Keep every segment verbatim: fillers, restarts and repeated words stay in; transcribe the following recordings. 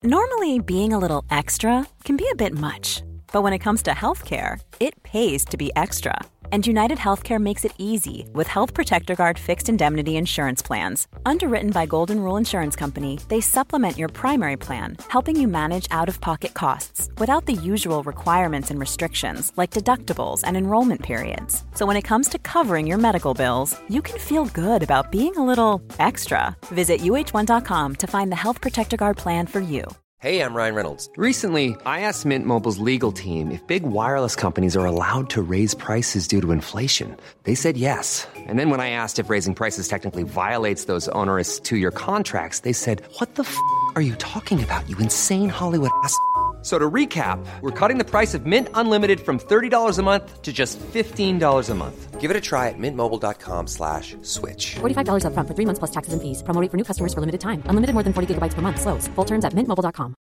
Normally, being a little extra can be a bit much, but when it comes to healthcare, it pays to be extra. And United Healthcare makes it easy with Health Protector Guard fixed indemnity insurance plans. Underwritten by Golden Rule Insurance Company, they supplement your primary plan, helping you manage out-of-pocket costs without the usual requirements and restrictions like deductibles and enrollment periods. So when it comes to covering your medical bills, you can feel good about being a little extra. Visit U H one dot com to find the Health Protector Guard plan for you. Hey, I'm Ryan Reynolds. Recently, I asked Mint Mobile's legal team if big wireless companies are allowed to raise prices due to inflation. They said yes. And then when I asked if raising prices technically violates those onerous two-year contracts, they said, what the f*** are you talking about, you insane Hollywood ass f- So to recap, we're cutting the price of Mint Unlimited from thirty dollars a month to just fifteen dollars a month. Give it a try at mintmobile.com slash switch. forty-five dollars up front for three months plus taxes and fees. Promo rate for new customers for limited time. Unlimited more than forty gigabytes per month. Slows full terms at mint mobile dot com.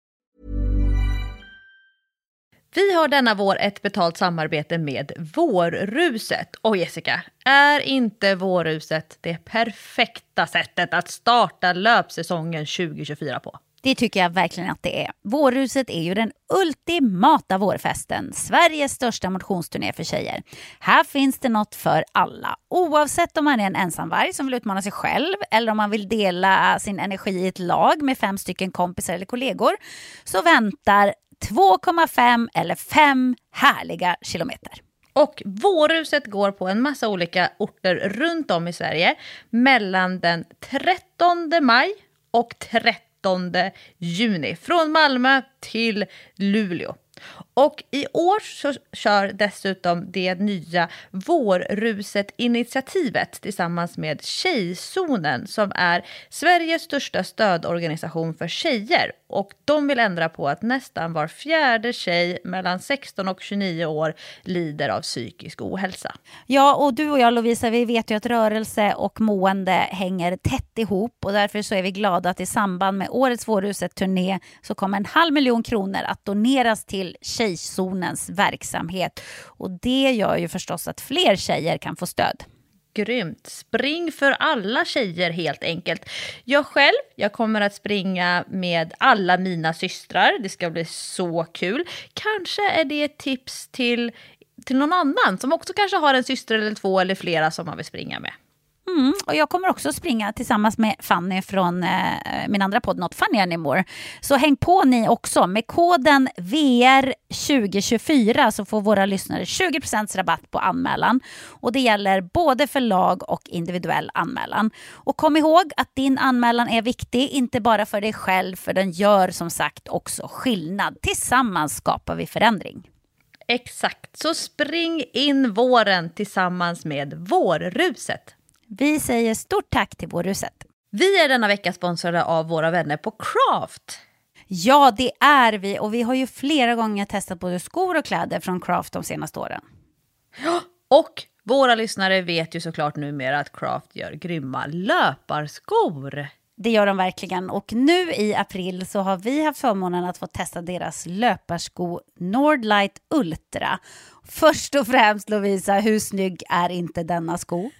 Vi har denna vår ett betalt samarbete med Vårruset. Och Jessica, är inte Vårruset det perfekta sättet att starta löpsäsongen tjugo tjugofyra på? Det tycker jag verkligen att det är. Vårruset är ju den ultimata vårfesten. Sveriges största motionsturné för tjejer. Här finns det något för alla. Oavsett om man är en ensamvarg som vill utmana sig själv eller om man vill dela sin energi i ett lag med fem stycken kompisar eller kollegor, så väntar två komma fem eller fem härliga kilometer. Och Vårruset går på en massa olika orter runt om i Sverige mellan den trettonde maj och trettonde juni. Från Malmö till Luleå. Och i år så kör dessutom det nya Vårruset-initiativet tillsammans med Tjejzonen som är Sveriges största stödorganisation för tjejer. Och de vill ändra på att nästan var fjärde tjej mellan sexton och tjugonio år lider av psykisk ohälsa. Ja, och du och jag, Lovisa, vi vet ju att rörelse och mående hänger tätt ihop. Och därför så är vi glada att i samband med årets Vårruset-turné så kommer en halv miljon kronor att doneras till Tjejzonens verksamhet. Och det gör ju förstås att fler tjejer kan få stöd. Grymt. Spring för alla tjejer helt enkelt. Jag själv, jag kommer att springa med alla mina systrar. Det ska bli så kul. Kanske är det ett tips till, till någon annan som också kanske har en syster eller två eller flera som man vill springa med. Mm, och jag kommer också springa tillsammans med Fanny från eh, min andra podd Not Funny Anymore. Så häng på ni också. Med koden V R tjugo tjugofyra så får våra lyssnare tjugo procent rabatt på anmälan. Och det gäller både för lag och individuell anmälan. Och kom ihåg att din anmälan är viktig, inte bara för dig själv, för den gör som sagt också skillnad. Tillsammans skapar vi förändring. Exakt, så spring in våren tillsammans med Vårruset. Vi säger stort tack till Vårruset. Vi är denna vecka sponsrade av våra vänner på Craft. Ja, det är vi. Och vi har ju flera gånger testat både skor och kläder från Craft de senaste åren. Och våra lyssnare vet ju såklart numera att Craft gör grymma löparskor. Det gör de verkligen. Och nu i april så har vi haft förmånen att få testa deras löparsko Nordlight Ultra. Först och främst, Lovisa, hur snygg är inte denna sko?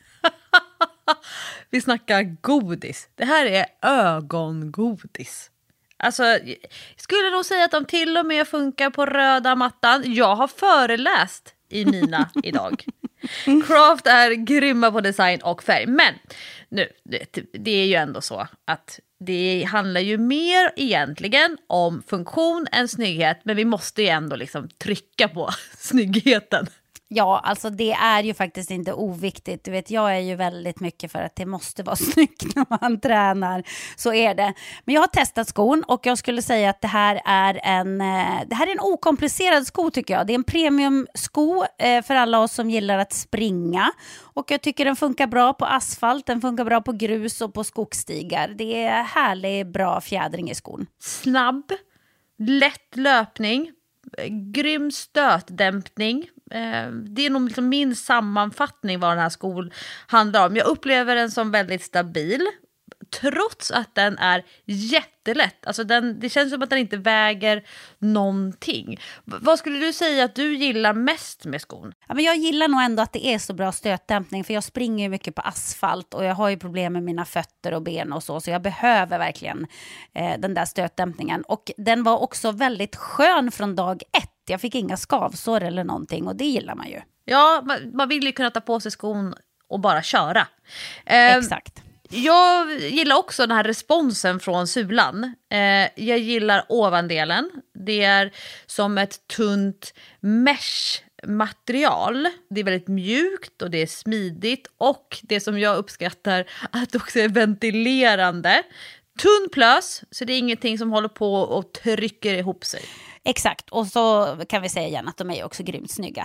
Vi snackar godis. Det här är ögongodis. Alltså, jag skulle nog säga att de till och med funkar på röda mattan. Jag har föreläst i mina idag. Craft är grymma på design och färg. Men nu, det, det är ju ändå så att det handlar ju mer egentligen om funktion än snygghet. Men vi måste ju ändå liksom trycka på snyggheten. Ja, alltså det är ju faktiskt inte oviktigt. Du vet, jag är ju väldigt mycket för att det måste vara snyggt när man tränar. Så är det. Men jag har testat skon och jag skulle säga att det här är en, det här är en okomplicerad sko tycker jag. Det är en premiumsko för alla oss som gillar att springa. Och jag tycker den funkar bra på asfalt, den funkar bra på grus och på skogsstigar. Det är härlig, bra fjädring i skon. Snabb, lätt löpning, grym stötdämpning. Det är nog liksom min sammanfattning vad den här skon handlar om. Jag upplever den som väldigt stabil. trots att den är jättelätt. Alltså den, det känns som att den inte väger någonting. V- vad skulle du säga att du gillar mest med skon? Ja, men jag gillar nog ändå att det är så bra stötdämpning, för jag springer ju mycket på asfalt och jag har ju problem med mina fötter och ben och så, så jag behöver verkligen eh, den där stötdämpningen. Och den var också väldigt skön från dag ett. Jag fick inga skavsår eller någonting och det gillar man ju. Ja, man, man vill ju kunna ta på sig skon och bara köra. Eh, Exakt. Jag gillar också den här responsen från sulan. Eh, jag gillar ovandelen. Det är som ett tunt mesh-material. Det är väldigt mjukt och det är smidigt. Och det som jag uppskattar, att det också är ventilerande. Tunn plös, så det är ingenting som håller på och trycker ihop sig. Exakt, och så kan vi säga igen att de är också grymt snygga.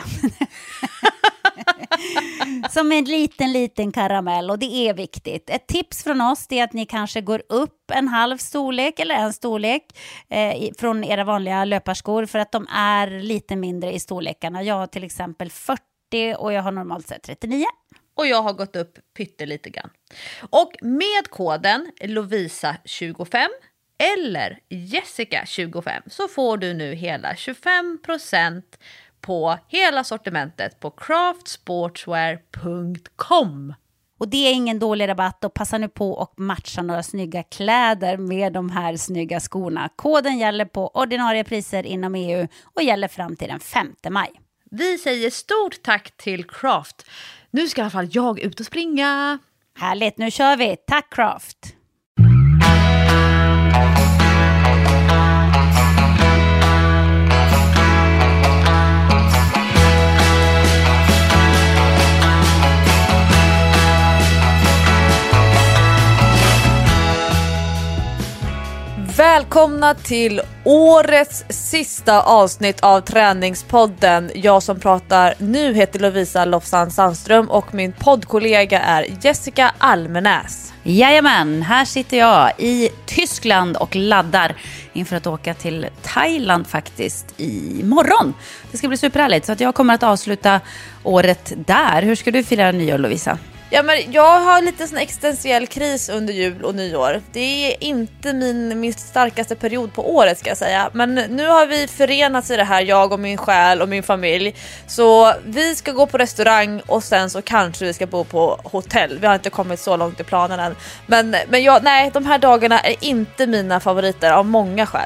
Som en liten, liten karamell, och det är viktigt. Ett tips från oss är att ni kanske går upp en halv storlek eller en storlek eh, från era vanliga löparskor, för att de är lite mindre i storlekarna. Jag har till exempel fyrtio och jag har normalt sett trettionio. Och jag har gått upp pyttelite grann. Och med koden Lovisa tjugofem eller Jessica tjugofem så får du nu hela tjugofem procent på hela sortimentet på craft sportswear punkt com. Och det är ingen dålig rabatt, och passa nu på och matcha några snygga kläder med de här snygga skorna. Koden gäller på ordinarie priser inom E U och gäller fram till den femte maj. Vi säger stort tack till Craft. Nu ska i alla fall jag ut och springa. Härligt, nu kör vi. Tack Craft! Välkomna till årets sista avsnitt av Träningspodden. Jag som pratar nu heter Lovisa Lofsan Sandström och min poddkollega är Jessica Almenäs. Jajamän, här sitter jag i Tyskland och laddar inför att åka till Thailand faktiskt i morgon. Det ska bli superhärligt, så att jag kommer att avsluta året där. Hur ska du fira nyår, Lovisa? Ja, men jag har lite sån existentiell kris under jul och nyår. Det är inte min, min starkaste period på året, ska jag säga. Men nu har vi förenats i det här, jag och min själ och min familj. Så vi ska gå på restaurang och sen så kanske vi ska bo på hotell. Vi har inte kommit så långt i planen än. Men, men jag, nej, de här dagarna är inte mina favoriter av många skäl.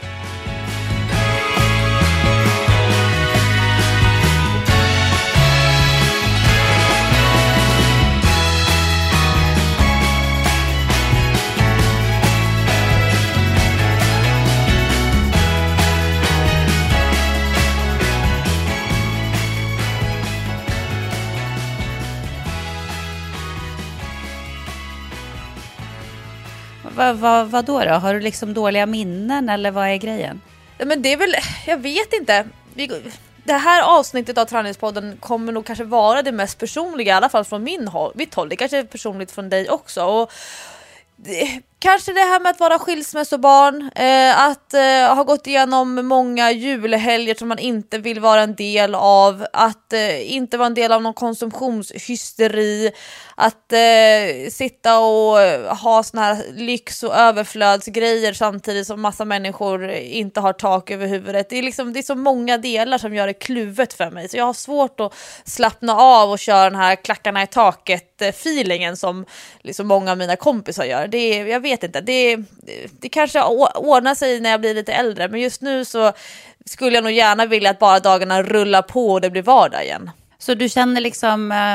Vad, vad, vad då, då? Har du liksom dåliga minnen eller vad är grejen? Ja, men det är väl, jag vet inte. Vi, det här avsnittet av Träningspodden kommer nog kanske vara det mest personliga, i alla fall från min håll, mitt håll. Det kanske är personligt från dig också. Och det, kanske det här med att vara skilsmässobarn, eh, att eh, ha gått igenom många julhelger som man inte vill vara en del av, att eh, inte vara en del av någon konsumtionshysteri, att eh, sitta och ha såna här lyx- och överflödsgrejer samtidigt som massa människor inte har tak över huvudet. Det är, liksom, det är så många delar som gör det kluvet för mig, så jag har svårt att slappna av och köra den här klackarna i taket-feelingen som liksom många av mina kompisar gör. Det är, jag vet inte, det, det kanske ordnar sig när jag blir lite äldre, men just nu så skulle jag nog gärna vilja att bara dagarna rullar på och det blir vardag igen. Så du känner liksom, eh,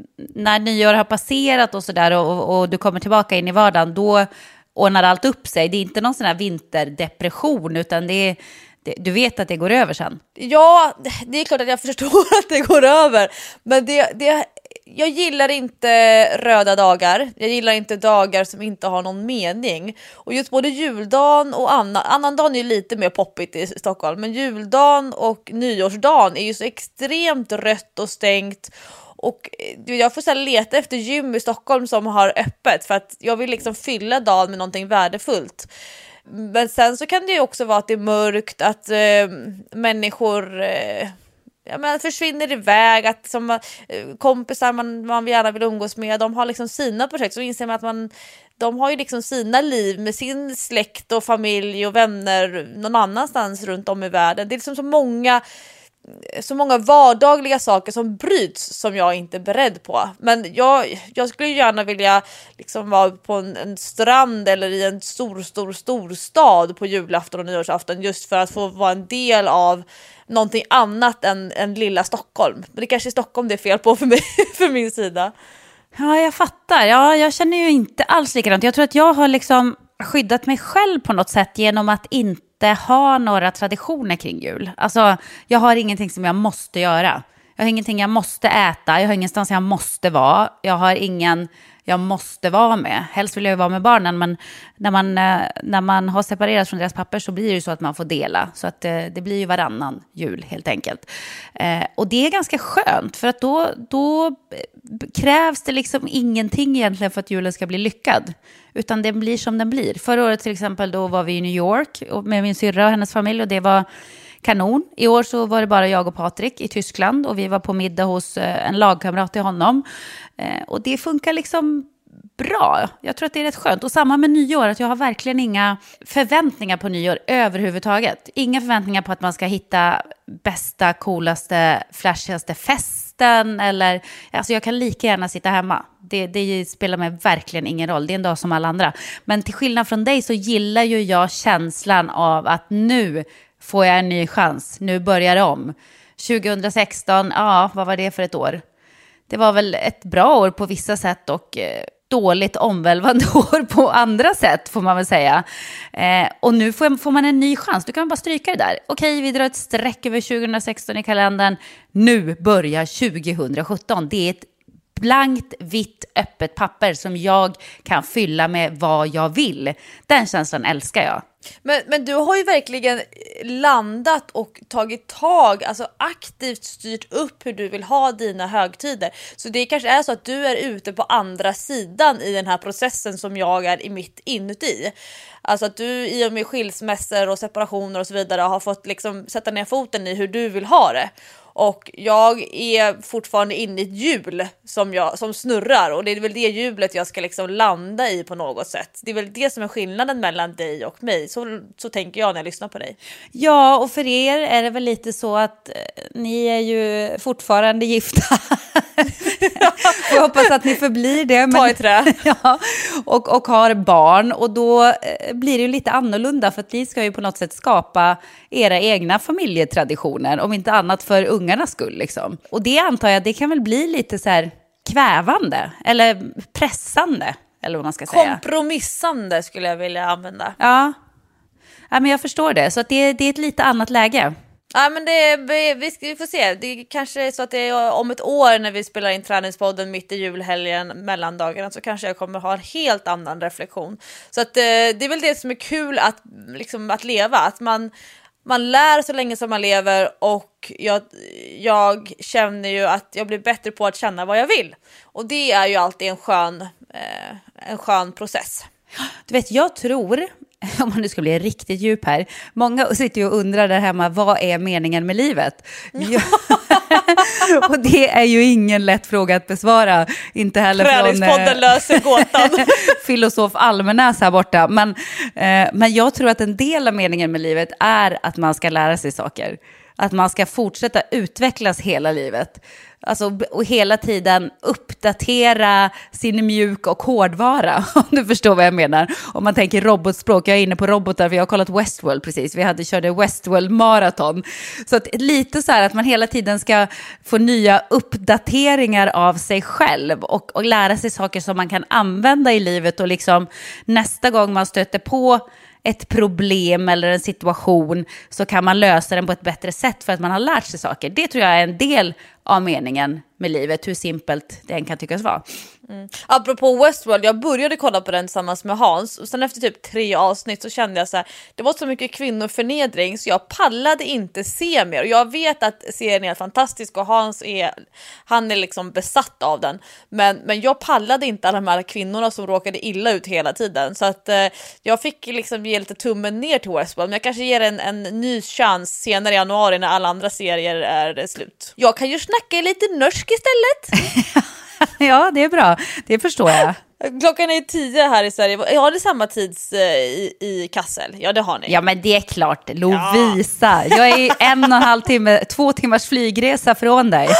när nyår har passerat och sådär och, och du kommer tillbaka in i vardagen, då ordnar allt upp sig? Det är inte någon sån här vinterdepression, utan det är, det, du vet att det går över sen? Ja, det är klart att jag förstår att det går över, men det, det jag gillar inte röda dagar. Jag gillar inte dagar som inte har någon mening. Och just både juldagen och annan, annan dagen är ju lite mer poppigt i Stockholm. Men juldagen och nyårsdagen är ju så extremt rött och stängt. Och jag får så här leta efter gym i Stockholm som har öppet. För att jag vill liksom fylla dagen med någonting värdefullt. Men sen så kan det ju också vara att det är mörkt. Att äh, människor... Äh, Ja, men försvinner iväg, att som kompisar man, man gärna vill umgås med, de har liksom sina projekt, så inser man att man de har ju liksom sina liv med sin släkt och familj och vänner någon annanstans runt om i världen. Det är liksom så många så många vardagliga saker som bryts som jag inte är beredd på. Men jag, jag skulle gärna vilja liksom vara på en, en strand eller i en stor, stor, stor stad på julafton och nyårsafton, just för att få vara en del av någonting annat än, än lilla Stockholm. Men det kanske är Stockholm det är fel på för mig, för min sida. Ja, jag fattar. Ja, jag känner ju inte alls likadant. Jag tror att jag har liksom skyddat mig själv på något sätt genom att inte ha några traditioner kring jul. Alltså, jag har ingenting som jag måste göra. Jag har ingenting jag måste äta. Jag har ingenstans jag måste vara. Jag har ingen jag måste vara med. Helst vill jag vara med barnen, men när man, när man har separerat från deras papper så blir det ju så att man får dela. Så att det, det blir ju varannan jul helt enkelt. Eh, och det är ganska skönt, för att då, då krävs det liksom ingenting egentligen för att julen ska bli lyckad. Utan det blir som den blir. Förra året till exempel, då var vi i New York med min syrra och hennes familj, och det var kanon. I år så var det bara jag och Patrik i Tyskland, och vi var på middag hos en lagkamrat till honom. Eh, och det funkar liksom bra. Jag tror att det är rätt skönt. Och samma med nyår, att jag har verkligen inga förväntningar på nyår överhuvudtaget. Inga förväntningar på att man ska hitta bästa, coolaste, flashigaste festen. Eller, alltså jag kan lika gärna sitta hemma. Det, det spelar mig verkligen ingen roll. Det är en dag som alla andra. Men till skillnad från dig så gillar ju jag känslan av att nu får jag en ny chans. Nu börjar det om. tjugohundrasexton, ja, vad var det för ett år? Det var väl ett bra år på vissa sätt och eh, dåligt omvälvande år på andra sätt, får man väl säga. Eh, och nu får, jag, får man en ny chans. Du kan man bara stryka det där. Okej, vi drar ett streck över tjugohundrasexton i kalendern. Nu börjar tjugohundrasjutton. Det är ett blankt, vitt, öppet papper som jag kan fylla med vad jag vill. Den känslan älskar jag. Men, men du har ju verkligen landat och tagit tag, alltså aktivt styrt upp hur du vill ha dina högtider. Så det kanske är så att du är ute på andra sidan i den här processen som jag är i mitt inuti. Alltså att du i och med skilsmässor och separationer och så vidare har fått liksom sätta ner foten i hur du vill ha det. Och jag är fortfarande inne i ett hjul som, jag, som snurrar. Och det är väl det hjulet jag ska liksom landa i på något sätt. Det är väl det som är skillnaden mellan dig och mig. Så, så tänker jag när jag lyssnar på dig. Ja, och för er är det väl lite så att eh, ni är ju fortfarande gifta. Jag hoppas att ni förblir det. Men, ta i trä. Ja, och, och har barn. Och då eh, blir det ju lite annorlunda, för att ni ska ju på något sätt skapa era egna familjetraditioner. Om inte annat för ungarnas skull liksom. Och det antar jag, det kan väl bli lite så här kvävande eller pressande, eller vad man ska säga. Kompromissande skulle jag vilja använda. Ja, ja men jag förstår det. Så att det, det är ett lite annat läge. Ja, men det, vi, vi får se. Det kanske är så att det är om ett år när vi spelar in träningspodden mitt i julhelgen, mellandagarna, så kanske jag kommer ha en helt annan reflektion. Så att, det är väl det som är kul att, liksom, att leva. Att man, man lär så länge som man lever, och jag, jag känner ju att jag blir bättre på att känna vad jag vill. Och det är ju alltid en skön, eh, en skön process. Du vet, jag tror, om man nu ska bli riktigt djup här, många sitter ju och undrar där hemma, vad är meningen med livet? Ja. Och det är ju ingen lätt fråga att besvara, inte heller från Träningspodden löser gåtan. filosof Almenäs här borta, men, eh, men jag tror att en del av meningen med livet är att man ska lära sig saker, att man ska fortsätta utvecklas hela livet. Alltså, och hela tiden uppdatera sin mjuk- och hårdvara, om du förstår vad jag menar. Om man tänker robotspråk, jag är inne på robotar, för jag har kollat Westworld precis. Vi hade körde Westworld maraton. Så att lite så här att man hela tiden ska få nya uppdateringar av sig själv och, och lära sig saker som man kan använda i livet, och liksom nästa gång man stöter på ett problem eller en situation så kan man lösa den på ett bättre sätt för att man har lärt sig saker. Det tror jag är en del av meningen med livet, hur simpelt det än kan tyckas vara. Mm. Apropå Westworld, jag började kolla på den tillsammans med Hans, och sen efter typ tre avsnitt så kände jag så här, det var så mycket kvinnoförnedring så jag pallade inte se mer. Och jag vet att serien är fantastisk och Hans är, han är liksom besatt av den, men, men jag pallade inte alla de här kvinnorna som råkade illa ut hela tiden, så att eh, jag fick liksom ge lite tummen ner till Westworld, men jag kanske ger en, en ny chans senare i januari när alla andra serier är slut. Jag kan ju snacka lite norsk istället. Ja, det är bra. Det förstår jag. Klockan är tio här i Sverige. Har ni samma tids eh, i, i Kassel? Ja, det har ni. Ja, men det är klart. Lovisa. Ja. Jag är en och en halv timme, två timmars flygresa från dig.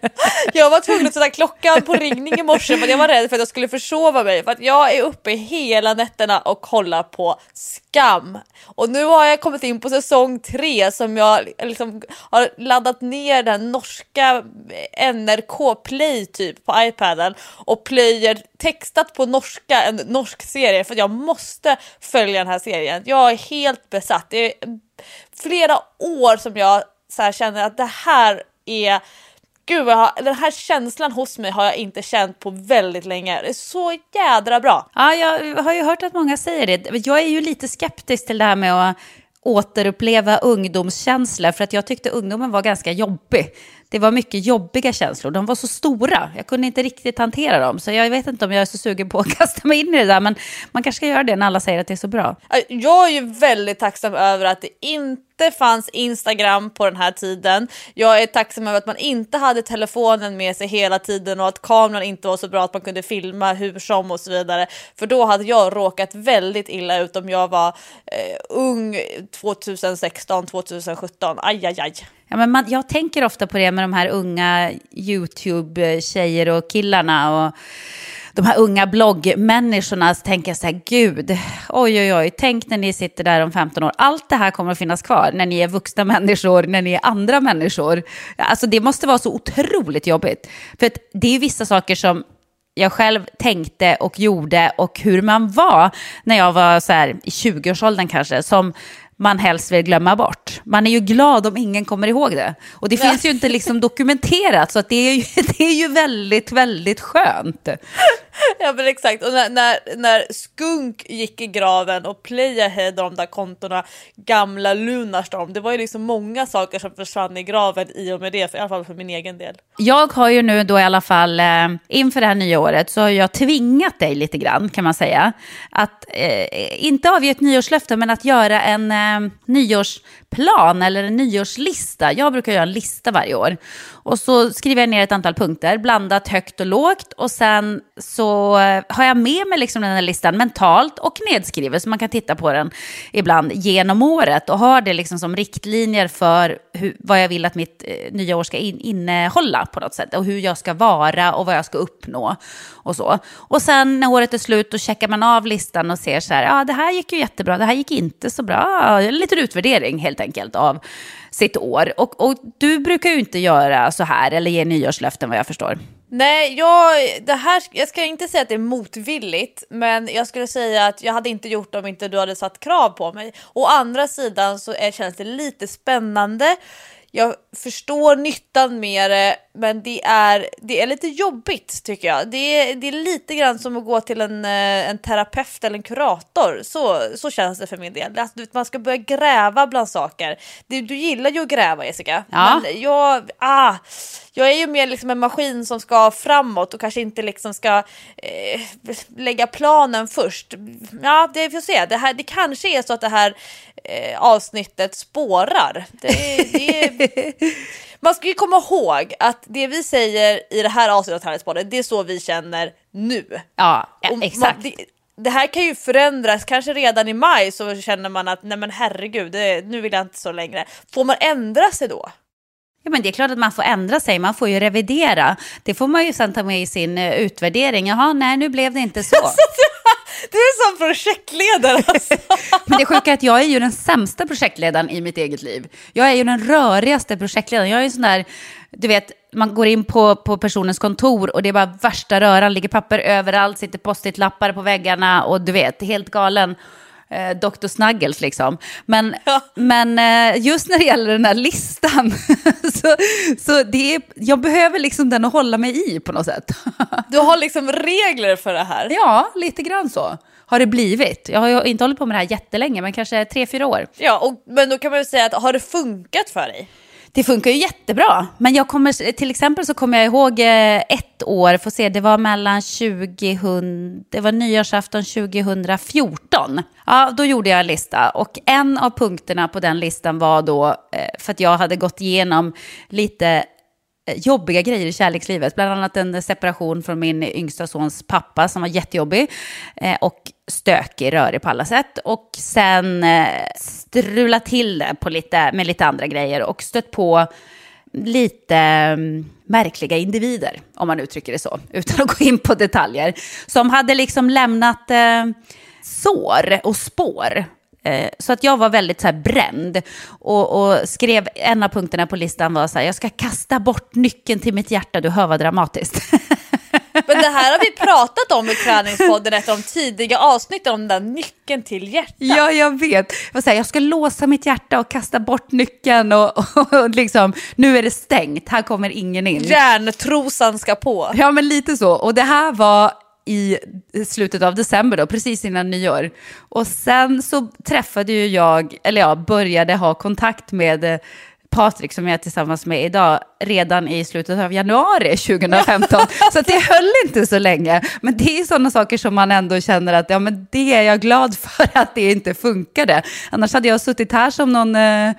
Jag var tvungen att sätta klockan på ringning i morse för att jag var rädd för att jag skulle försova mig. För att jag är uppe hela nätterna och kollar på Skam. Och nu har jag kommit in på säsong tre som jag liksom har laddat ner den norska N R K Play typ på iPaden och plöjer textat på norska, en norsk serie, för att jag måste följa den här serien. Jag är helt besatt. Det är flera år som jag så här känner att det här är Gud, vad jag har, den här känslan hos mig har jag inte känt på väldigt länge. Det är så jädra bra. Ja, jag har ju hört att många säger det. Jag är ju lite skeptisk till det här med att återuppleva ungdomskänslor, för att jag tyckte ungdomen var ganska jobbig. Det var mycket jobbiga känslor. De var så stora. Jag kunde inte riktigt hantera dem. Så jag vet inte om jag är så sugen på att kasta mig in i det där. Men man kanske ska göra det när alla säger att det är så bra. Jag är ju väldigt tacksam över att det inte fanns Instagram på den här tiden. Jag är tacksam över att man inte hade telefonen med sig hela tiden och att kameran inte var så bra att man kunde filma hur som och så vidare. För då hade jag råkat väldigt illa ut om jag var eh, ung tjugohundrasexton tjugosjutton. Aj, aj, aj. Ja, men man, jag tänker ofta på det med de här unga YouTube-tjejer och killarna och de här unga bloggmänniskorna. Så tänker jag så här, gud, oj oj oj, tänk när ni sitter där om femton år. Allt det här kommer att finnas kvar när ni är vuxna människor, när ni är andra människor. Alltså det måste vara så otroligt jobbigt. För att det är ju vissa saker som jag själv tänkte och gjorde och hur man var när jag var så här i tjugoårsåldern kanske, som man helst vill glömma bort. Man är ju glad om ingen kommer ihåg det. Och det finns ju inte liksom dokumenterat, så att det är ju, det är ju väldigt, väldigt skönt. Ja, men exakt. Och när, när, när Skunk gick i graven och playade de där kontorna, gamla Lunarstorm, det var ju liksom många saker som försvann i graven i och med det, för, i alla fall för min egen del. Jag har ju nu då i alla fall eh, inför det här nya året så har jag tvingat dig lite grann, kan man säga, att eh, inte avge ett nyårslöfte, men att göra en eh, nyårsplan eller en nyårslista. Jag brukar göra en lista varje år. Och så skriver jag ner ett antal punkter, blandat högt och lågt, och sen så har jag med mig liksom den här listan mentalt och nedskrivet så man kan titta på den ibland genom året och har det liksom som riktlinjer för hur, vad jag vill att mitt eh, nya år ska in, innehålla på något sätt, och hur jag ska vara och vad jag ska uppnå och så. Och sen när året är slut då checkar man av listan och ser så här, ja det här gick ju jättebra, det här gick inte så bra, en liten utvärdering helt enkelt av sitt år. Och, och du brukar ju inte göra så här eller ge nyårslöften vad jag förstår. Nej, jag, det här, jag ska inte säga att det är motvilligt, men jag skulle säga att jag hade inte gjort det om inte du hade satt krav på mig. Å andra sidan så är, känns det lite spännande. Jag förstår nyttan med det, men det är, det är lite jobbigt tycker jag. Det är, det är lite grann som att gå till en, en terapeut eller en kurator. Så, så känns det för min del. Alltså, man ska börja gräva bland saker. Du, du gillar ju att gräva, Jessica. Ja. Men jag, ah, jag är ju mer liksom en maskin som ska framåt och kanske inte liksom ska eh, lägga planen först. Ja, det får se. Det, här, det kanske är så att det här eh, avsnittet spårar. Det, det man ska ju komma ihåg att det vi säger i det här avsnittet av Träningspodden, det är så vi känner nu. Ja, och exakt. Man, det, det här kan ju förändras, kanske redan i maj så känner man att nej men herregud, det, nu vill jag inte så längre. Får man ändra sig då? Ja, men det är klart att man får ändra sig, man får ju revidera. Det får man ju sen ta med i sin uh, utvärdering. Jaha, nej nu blev det inte så. Du är som projektledare alltså. Men det sjuka är att jag är ju den sämsta projektledaren i mitt eget liv. Jag är ju den rörigaste projektledaren. Jag är ju sån där, du vet, man går in på, på personens kontor och det är bara värsta röran, ligger papper överallt, sitter post-it-lappar på väggarna och du vet, helt galen. Eh, doktor Snuggles liksom. Men, ja. men eh, just när det gäller den här listan så, så det är, jag behöver liksom den att hålla mig i på något sätt. Du har liksom regler för det här? Ja, lite grann så har det blivit. Jag har ju inte hållit på med det här jättelänge, men kanske tre, fyra år. Ja, och, men då kan man ju säga att har det funkat för dig? Det funkar ju jättebra, men jag kommer, till exempel så kommer jag ihåg ett år, får se, det var mellan tjugohundra, det var nyårsafton tjugohundrafjorton. Ja, då gjorde jag en lista och en av punkterna på den listan var då, för att jag hade gått igenom lite jobbiga grejer i kärlekslivet. Bland annat en separation från min yngsta sons pappa som var jättejobbig eh, och stökig, rörig på alla sätt. Och sen eh, strula till det på lite, med lite andra grejer och stött på lite um, märkliga individer, om man uttrycker det så, utan att gå in på detaljer, som hade liksom lämnat eh, sår och spår. Eh, så att jag var väldigt så här bränd och, och skrev, en av punkterna på listan var så här: jag ska kasta bort nyckeln till mitt hjärta. Du hör vad dramatiskt. Men det här har vi pratat om i Träningspodden, ett av de tidiga avsnitten om den där nyckeln till hjärtat. Ja, jag vet. Jag, säga, jag ska låsa mitt hjärta och kasta bort nyckeln och, och, och liksom, nu är det stängt. Här kommer ingen in. Järntrosan ska på. Ja, men lite så. Och det här var i slutet av december då, precis innan nyår. Och sen så träffade ju jag, eller jag började ha kontakt med Patrik som jag är tillsammans med idag redan i slutet av januari tjugohundrafemton. Så att det höll inte så länge. Men det är sådana saker som man ändå känner att ja, men det är jag glad för att det inte funkade. Annars hade jag suttit här som någon eh,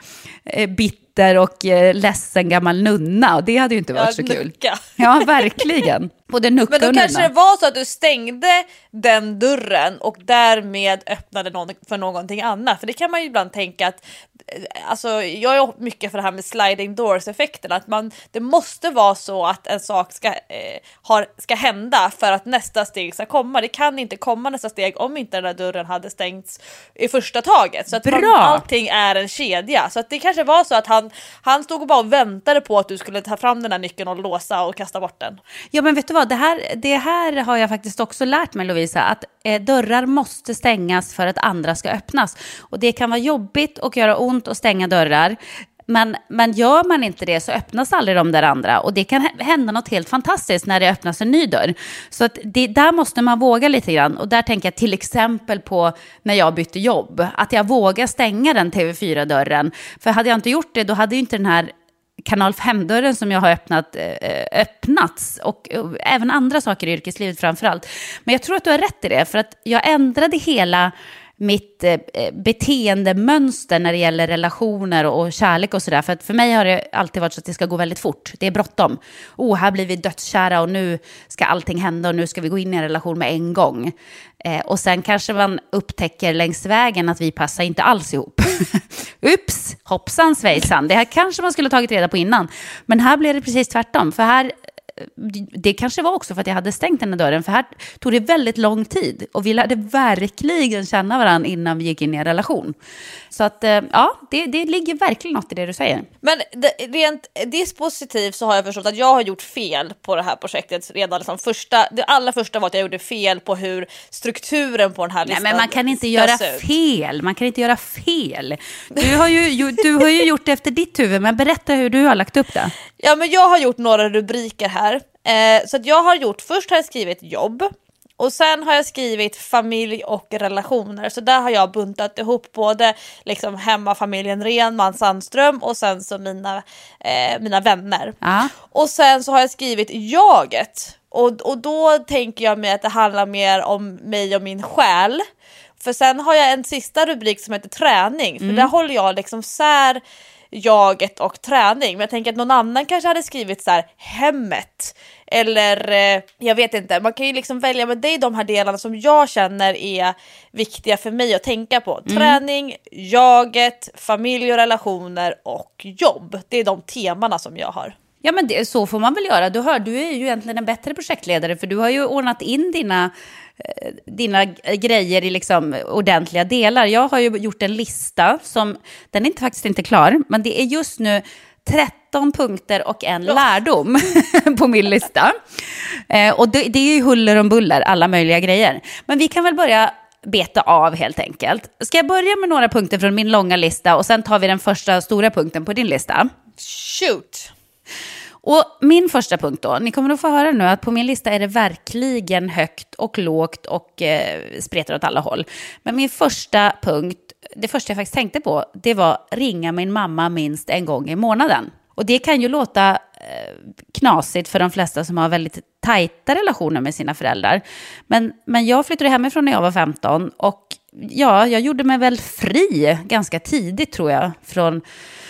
bitter och eh, ledsen gammal nunna. Och det hade ju inte varit ja, så kul. Nucka. Ja, verkligen. Både nucka Men då och kanske nunna. det var så att du stängde den dörren och därmed öppnade någon för någonting annat. För det kan man ju ibland tänka att, alltså jag är mycket för det här med sliding doors-effekten, att man, det måste vara så att en sak ska, eh, har, ska hända för att nästa steg ska komma. Det kan inte komma nästa steg om inte den där dörren hade stängts i första taget. Så att man, allting är en kedja. Så att det kanske var så att han, han stod och bara och väntade på att du skulle ta fram den här nyckeln och låsa och kasta bort den. Ja, men vet du vad? Det här, det här har jag faktiskt också lärt mig, Lovisa, att eh, dörrar måste stängas för att andra ska öppnas. Och det kan vara jobbigt och göra ont att stänga dörrar. Men, men gör man inte det så öppnas aldrig de där andra. Och det kan hända något helt fantastiskt när det öppnas en ny dörr. Så att det, där måste man våga lite grann. Och där tänker jag till exempel på när jag bytte jobb. Att jag vågar stänga den T V fyra-dörren. För hade jag inte gjort det, då hade ju inte den här kanal fem-dörren som jag har öppnat äh, öppnats. Och äh, även andra saker i yrkeslivet framförallt. Men jag tror att du har rätt i det. För att jag ändrade hela mitt eh, beteendemönster när det gäller relationer och, och kärlek och sådär. För att för mig har det alltid varit så att det ska gå väldigt fort. Det är bråttom. Oh, här blir vi dödskära och nu ska allting hända och nu ska vi gå in i en relation med en gång. Eh, och sen kanske man upptäcker längs vägen att vi passar inte alls ihop. Ups, hoppsan svejsan. Det här kanske man skulle ha tagit reda på innan. Men här blev det precis tvärtom. För här, det kanske var också för att jag hade stängt den här dörren. För här tog det väldigt lång tid. Och vi lärde verkligen känna varandra innan vi gick in i en relation. Så att ja, det, det ligger verkligen något i det du säger. Men det, rent dispositivt så har jag förstått att jag har gjort fel på det här projektet redan. Liksom första, det allra första var att jag gjorde fel på hur strukturen på den här listan. Nej, men man kan inte göra fel. Man kan inte göra fel. Du har ju, du har ju gjort det efter ditt huvud. Men berätta hur du har lagt upp det. Ja, men jag har gjort några rubriker här. Eh, så att jag har gjort, först har jag skrivit jobb. Och sen har jag skrivit familj och relationer. Så där har jag buntat ihop både liksom hemmafamiljen Renman Sandström och sen så mina, eh, mina vänner. Ah. Och sen så har jag skrivit jaget. Och, och då tänker jag mig att det handlar mer om mig och min själ. För sen har jag en sista rubrik som heter träning. För mm. där håller jag liksom sär jaget och träning. Men jag tänker att någon annan kanske hade skrivit så här hemmet. Eller eh, jag vet inte. Man kan ju liksom välja, med det är de här delarna som jag känner är viktiga för mig att tänka på. Mm. Träning, jaget, familj och relationer och jobb. Det är de temana som jag har. Ja, men det, så får man väl göra. Du hör, du är ju egentligen en bättre projektledare. För du har ju ordnat in dina, dina grejer i liksom ordentliga delar. Jag har ju gjort en lista som, den är inte, faktiskt inte klar. Men det är just nu tretton punkter och en ja. lärdom på min lista. Eh, och det, det är ju huller om buller, alla möjliga grejer. Men vi kan väl börja beta av helt enkelt. Ska jag börja med några punkter från min långa lista och sen tar vi den första stora punkten på din lista? Shoot! Och min första punkt då, ni kommer att få höra nu att på min lista är det verkligen högt och lågt och eh, spretar åt alla håll. Men min första punkt, det första jag faktiskt tänkte på, det var ringa min mamma minst en gång i månaden. Och det kan ju låta eh, knasigt för de flesta som har väldigt tajta relationer med sina föräldrar. Men, men jag flyttade hemifrån när jag var femton och ja, jag gjorde mig väl fri ganska tidigt tror jag från...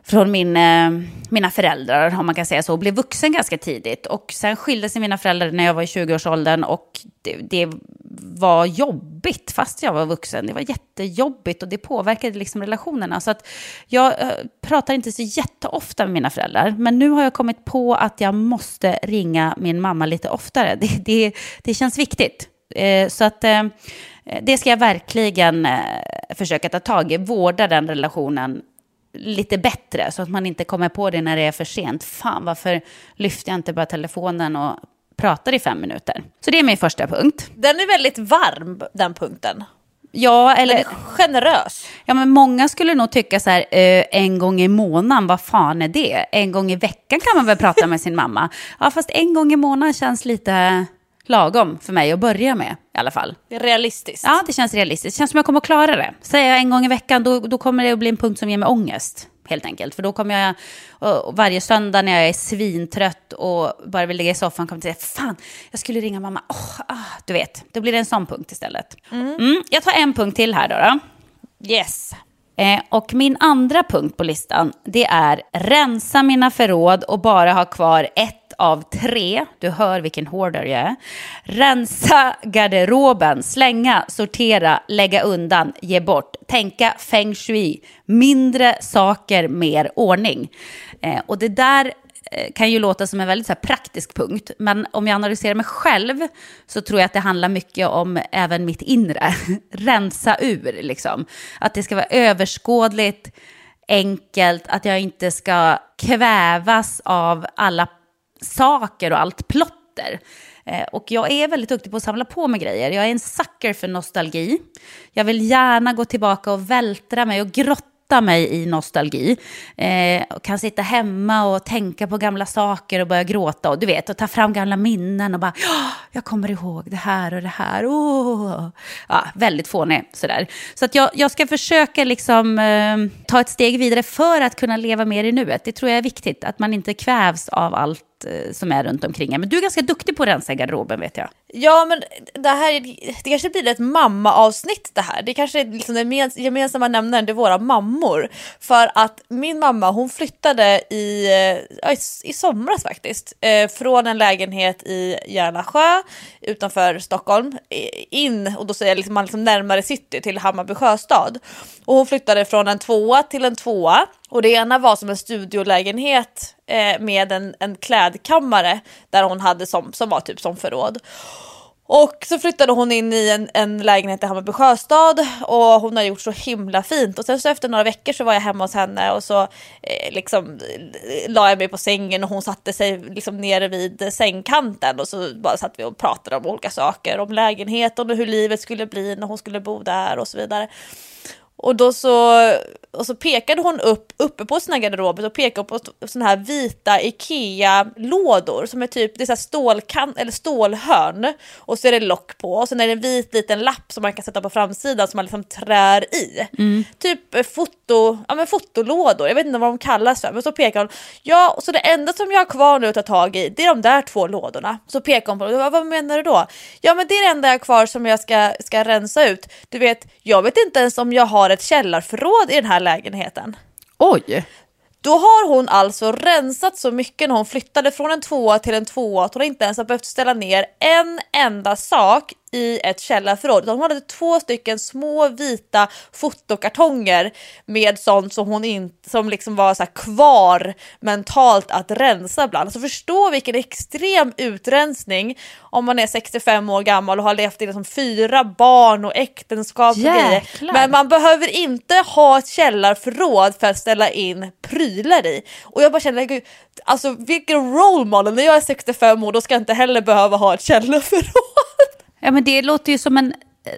från min, eh, mina föräldrar, om man kan säga så, och blev vuxen ganska tidigt. Och sen skilde sig mina föräldrar när jag var i tjugoårsåldern och det, det var jobbigt fast jag var vuxen. Det var jättejobbigt och det påverkade liksom relationerna. Så att jag eh, pratar inte så jätteofta med mina föräldrar, men nu har jag kommit på att jag måste ringa min mamma lite oftare. Det, det, det känns viktigt. Eh, så att eh, det ska jag verkligen eh, försöka ta tag i, vårda den relationen lite bättre så att man inte kommer på det när det är för sent. Fan, varför lyfter jag inte bara telefonen och pratar i fem minuter? Så det är min första punkt. Den är väldigt varm, den punkten. Ja, eller den är generös. Ja, men många skulle nog tycka så här, eh, en gång i månaden, vad fan är det? En gång i veckan kan man väl prata med sin mamma. Ja, fast en gång i månaden känns lite lagom för mig att börja med i alla fall. Det är realistiskt. Ja, det känns realistiskt. Det känns som jag kommer att klara det. Säger jag en gång i veckan, då, då kommer det att bli en punkt som ger mig ångest. Helt enkelt. För då kommer jag och varje söndag när jag är svintrött och bara vill ligga i soffan kommer jag säga, fan, jag skulle ringa mamma. Oh, ah, du vet, då blir det en sån punkt istället. Mm. Mm, jag tar en punkt till här då. då. Yes. Eh, och min andra punkt på listan, det är rensa mina förråd och bara ha kvar ett av tre. Du hör vilken hoarder jag är. Rensa garderoben, slänga, sortera, lägga undan, ge bort. Tänka feng shui, mindre saker, mer ordning. Eh, och det där kan ju låta som en väldigt så här praktisk punkt. Men om jag analyserar mig själv så tror jag att det handlar mycket om även mitt inre. Rensa ur liksom. Att det ska vara överskådligt, enkelt. Att jag inte ska kvävas av alla saker och allt plotter. Eh, och jag är väldigt duktig på att samla på mig grejer. Jag är en sucker för nostalgi. Jag vill gärna gå tillbaka och vältra mig och grotta mig i nostalgi. Eh, och kan sitta hemma och tänka på gamla saker och börja gråta. Och du vet, och ta fram gamla minnen och bara, ja, jag kommer ihåg det här och det här. Oh. Ja, väldigt fånig sådär. Så att jag, jag ska försöka liksom eh, ta ett steg vidare för att kunna leva mer i nuet. Det tror jag är viktigt, att man inte kvävs av allt som är runt omkring. Men du är ganska duktig på att rensa garderoben, vet jag. Ja, men det här det kanske blir ett mamma-avsnitt det här. Det kanske är liksom den gemensamma nämnaren, det är våra mammor. För att min mamma, hon flyttade i, i, i somras faktiskt. Från en lägenhet i Järlasjö utanför Stockholm in, och då säger jag liksom, man liksom närmare city till Hammarby sjöstad. Och hon flyttade från en tvåa till en tvåa. Och det ena var som en studiolägenhet eh, med en, en klädkammare där hon hade som, som var typ som förråd. Och så flyttade hon in i en, en lägenhet i Hammarby sjöstad och hon har gjort så himla fint. Och sen så efter några veckor så var jag hemma hos henne och så eh, liksom la jag mig på sängen och hon satte sig liksom nere vid sängkanten och så bara satt vi och pratade om olika saker, om lägenheten och hur livet skulle bli när hon skulle bo där och så vidare. Och då så, och så pekade hon upp uppe på sina garderober och pekade på såna här vita IKEA-lådor som är typ, det är så här stålkant eller stålhörn och så är det lock på och sen är det en vit liten lapp som man kan sätta på framsidan som man liksom trär i. Mm. Typ foto, ja men fotolådor, jag vet inte vad de kallas för, men så pekar hon, ja, och så det enda som jag har kvar nu att ta tag i, det är de där två lådorna. Så pekar hon på det, vad menar du då? Ja, men det är det enda jag har kvar som jag ska, ska rensa ut. Du vet, jag vet inte ens om jag har ett källarförråd i den här lägenheten. Oj! Då har hon alltså rensat så mycket när hon flyttade från en tvåa till en tvåa att hon inte ens har behövt ställa ner en enda sak i ett källarförråd. Hon hade två stycken små vita fotokartonger med sånt som hon inte, som liksom var så här kvar mentalt att rensa bland. Så förstå vilken extrem utrensning om man är sextiofem år gammal och har levt i liksom fyra barn och äktenskap och grejer. Men man behöver inte ha ett källarförråd för att ställa in prylar i. Och jag bara känner, gud, alltså vilken role model. När jag är sextiofem år då ska jag inte heller behöva ha ett källarförråd. Ja, men det låter ju som en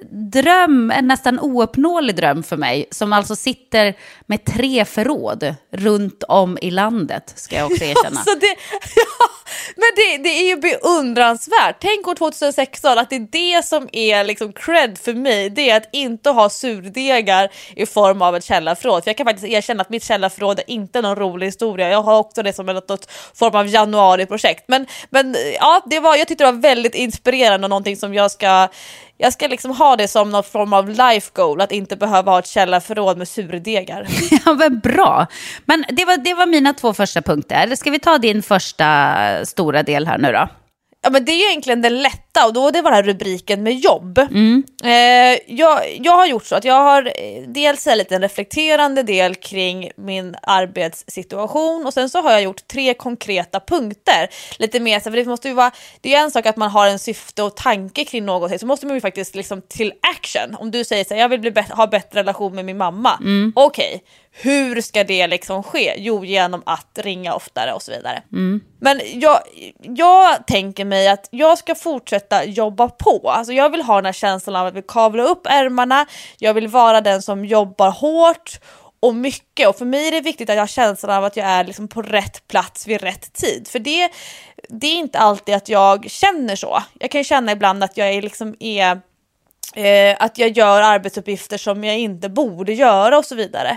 dröm, en nästan ouppnåelig dröm för mig, som alltså sitter med tre förråd runt om i landet, ska jag också erkänna. Alltså det, ja, men det, det är ju beundransvärt. Tänk år tjugohundrasexton att det är det som är liksom cred för mig, det är att inte ha surdegar i form av ett källarförråd. För jag kan faktiskt erkänna att mitt källarförråd är inte någon rolig historia. Jag har också det som en något form av januari-projekt. Men, men ja, det var, jag tyckte det var väldigt inspirerande och någonting som jag ska jag ska liksom ha det som någon form av life goal, att inte behöva ha ett källarförråd med surdegar. Ja, men bra. Men det var, det var mina två första punkter. Ska vi ta din första stora del här nu då? Ja, men det är ju egentligen det lätta, och då det var den här rubriken med jobb. Mm. Eh, jag, jag har gjort så att jag har dels en liten reflekterande del kring min arbetssituation, och sen så har jag gjort tre konkreta punkter. Lite mer, för det måste ju vara, det är en sak att man har en syfte och tanke kring något, så måste man ju faktiskt liksom till action. Om du säger så här, jag vill bli bet- ha bättre relation med min mamma. Mm. Okej. Okay. Hur ska det liksom ske? Jo, genom att ringa oftare och så vidare. Mm. Men jag, jag tänker mig att jag ska fortsätta jobba på. Alltså jag vill ha den här känslan av att vi kavlar upp ärmarna. Jag vill vara den som jobbar hårt och mycket. Och för mig är det viktigt att jag har känslan av att jag är liksom på rätt plats vid rätt tid. För det, det är inte alltid att jag känner så. Jag kan känna ibland att jag är liksom är... Eh, att jag gör arbetsuppgifter som jag inte borde göra och så vidare.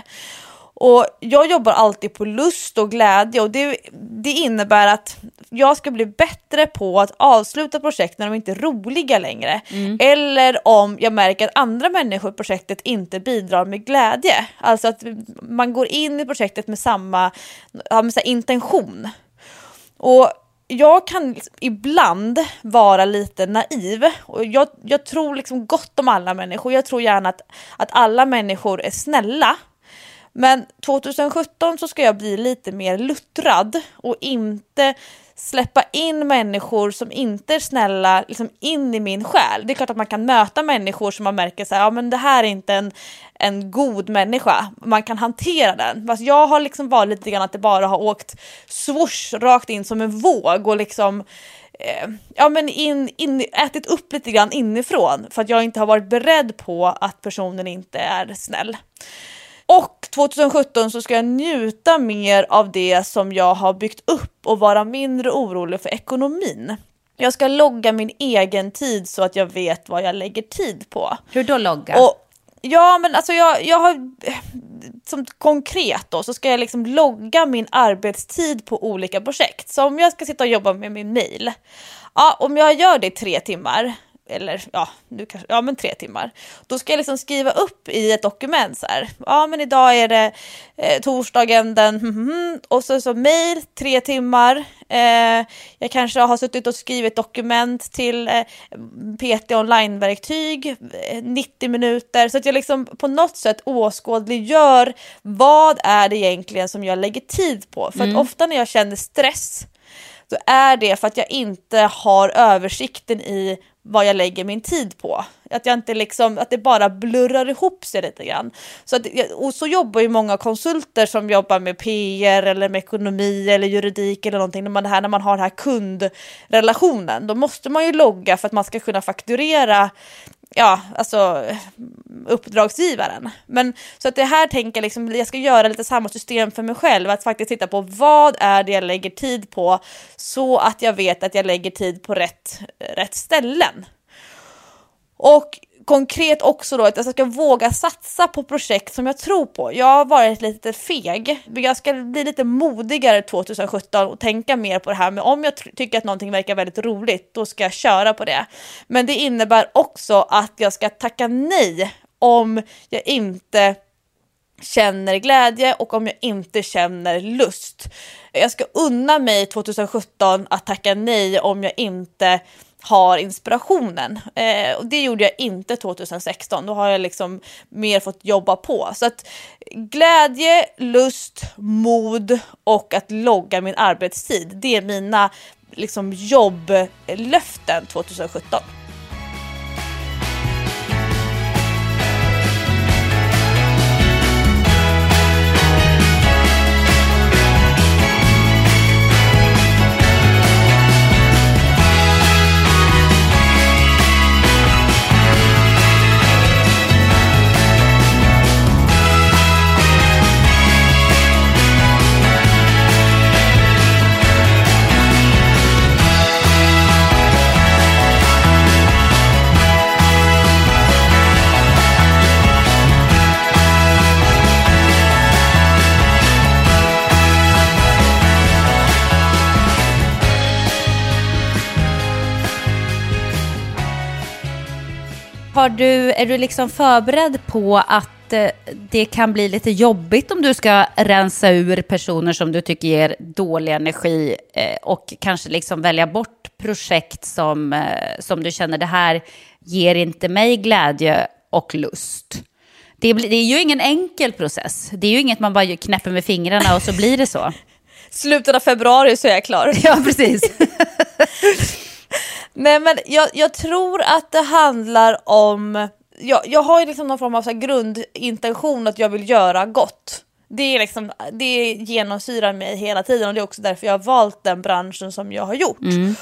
Och jag jobbar alltid på lust och glädje, och det, det innebär att jag ska bli bättre på att avsluta projekt när de inte är roliga längre. Mm. Eller om jag märker att andra människor i projektet inte bidrar med glädje. Alltså att man går in i projektet med samma, med samma intention. Och jag kan ibland vara lite naiv, och jag, jag tror liksom gott om alla människor. Jag tror gärna att, att alla människor är snälla. Men tjugosjutton så ska jag bli lite mer luttrad och inte släppa in människor som inte är snälla liksom in i min själ. Det är klart att man kan möta människor som man märker så här, ja men det här är inte en, en god människa. Man kan hantera den. Fast jag har liksom varit lite grann att det bara har åkt swoosh rakt in som en våg och liksom eh, ja men in, in, ätit upp lite grann inifrån, för att jag inte har varit beredd på att personen inte är snäll. Och tjugosjutton så ska jag njuta mer av det som jag har byggt upp och vara mindre orolig för ekonomin. Jag ska logga min egen tid så att jag vet vad jag lägger tid på. Hur då logga? Och, ja, men alltså jag, jag har, som konkret då, så ska jag liksom logga min arbetstid på olika projekt. Så om jag ska sitta och jobba med min mail, ja, om jag gör det i tre timmar, eller ja, nu kanske, ja men tre timmar. Då ska jag liksom skriva upp i ett dokument så här. Ja men idag är det eh, torsdagen den mm, och så så mejl tre timmar. Eh, jag kanske har suttit och skrivit dokument till eh, P T online-verktyg eh, nittio minuter, så att jag liksom på något sätt åskådliggör vad är det egentligen som jag lägger tid på. För mm. att ofta när jag känner stress, då är det för att jag inte har översikten i vad jag lägger min tid på. Att jag inte liksom, att det bara blurrar ihop sig lite grann. Så att, och så jobbar ju många konsulter som jobbar med P R eller med ekonomi eller juridik eller någonting. När man, det här, när man har den här kundrelationen, då måste man ju logga för att man ska kunna fakturera, ja, alltså uppdragsgivaren. Men så att det här tänker liksom, jag ska göra lite samma system för mig själv, att faktiskt titta på vad är det jag lägger tid på, så att jag vet att jag lägger tid på rätt, rätt ställen. Och konkret också då att jag ska våga satsa på projekt som jag tror på. Jag har varit lite feg. Jag ska bli lite modigare tjugosjutton och tänka mer på det här. Men om jag t- tycker att någonting verkar väldigt roligt, då ska jag köra på det. Men det innebär också att jag ska tacka nej om jag inte känner glädje och om jag inte känner lust. Jag ska unna mig tjugosjutton att tacka nej om jag inte har inspirationen. Eh, och det gjorde jag inte tjugosexton. Då har jag liksom mer fått jobba på. Så att glädje, lust, mod och att logga min arbetstid, det är mina liksom jobblöften tjugosjutton. Har du, är du liksom förberedd på att eh, det kan bli lite jobbigt om du ska rensa ur personer som du tycker ger dålig energi eh, och kanske liksom välja bort projekt som, eh, som du känner det här ger inte mig glädje och lust? Det, blir, det är ju ingen enkel process. Det är ju inget man bara knäpper med fingrarna och så blir det så. Slutet av februari så är jag klar. Ja, precis. Nej, men jag, jag tror att det handlar om... Jag, jag har ju liksom någon form av så här grundintention att jag vill göra gott. Det, är liksom, det genomsyrar mig hela tiden och det är också därför jag har valt den branschen som jag har gjort. Mm.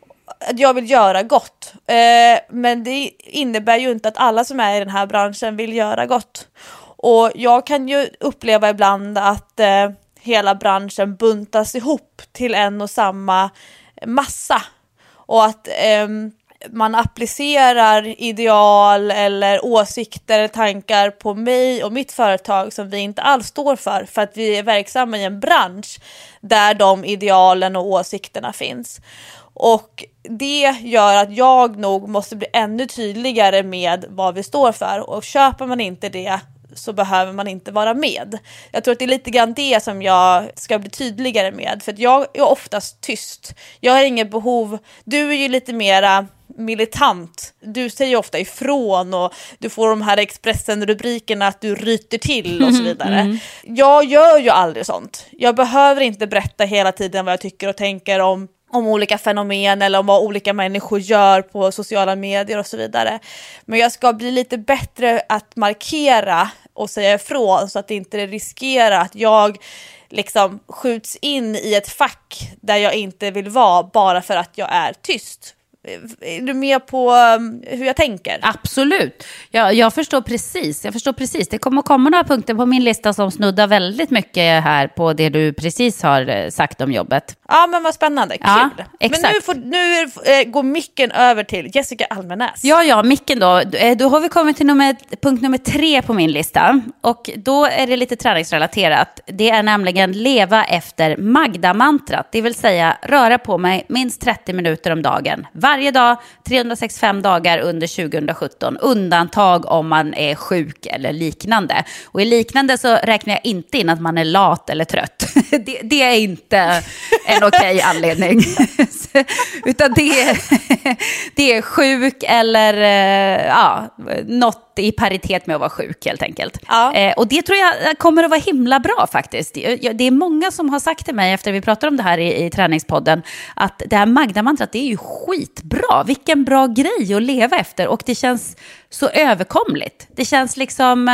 Att jag vill göra gott. Eh, men det innebär ju inte att alla som är i den här branschen vill göra gott. Och jag kan ju uppleva ibland att eh, hela branschen buntas ihop till en och samma massa. Och att eh, man applicerar ideal eller åsikter, tankar på mig och mitt företag som vi inte alls står för. För att vi är verksamma i en bransch där de idealen och åsikterna finns. Och det gör att jag nog måste bli ännu tydligare med vad vi står för. Och köper man inte det så behöver man inte vara med. Jag tror att det är lite grann det som jag ska bli tydligare med. För att jag är oftast tyst. Jag har inget behov. Du är ju lite mera militant. Du säger ofta ifrån och du får de här Expressen-rubrikerna att du ryter till och så vidare. Mm, mm. Jag gör ju aldrig sånt. Jag behöver inte berätta hela tiden vad jag tycker och tänker om om olika fenomen eller om vad olika människor gör på sociala medier och så vidare. Men jag ska bli lite bättre att markera och säga ifrån så att det inte riskerar att jag liksom skjuts in i ett fack där jag inte vill vara bara för att jag är tyst. Är du med på hur jag tänker? Absolut. Jag, jag förstår precis. Jag förstår precis. Det kommer att komma några punkter på min lista som snuddar väldigt mycket här på det du precis har sagt om jobbet. Ja, men vad spännande. Kul. Ja, exakt. Men nu, får, nu äh, går micken över till Jessica Almenäs. Ja, ja, micken då. Då har vi kommit till nummer, punkt nummer tre på min lista. Och då är det lite träningsrelaterat. Det är nämligen leva efter Magda-mantrat. Det vill säga röra på mig minst trettio minuter om dagen. Varje dag, trehundrasextiofem dagar under tjugohundrasjutton. Undantag om man är sjuk eller liknande. Och i liknande så räknar jag inte in att man är lat eller trött. Det, det är inte en okej anledning. Utan det är, det är sjuk eller ja, något i paritet med att vara sjuk helt enkelt. Ja. Eh, och det tror jag kommer att vara himla bra faktiskt. Det är många som har sagt till mig efter vi pratade om det här i, i träningspodden att det här Magda-mantrat, det är ju skitbra. Vilken bra grej att leva efter och det känns så överkomligt. Det känns liksom...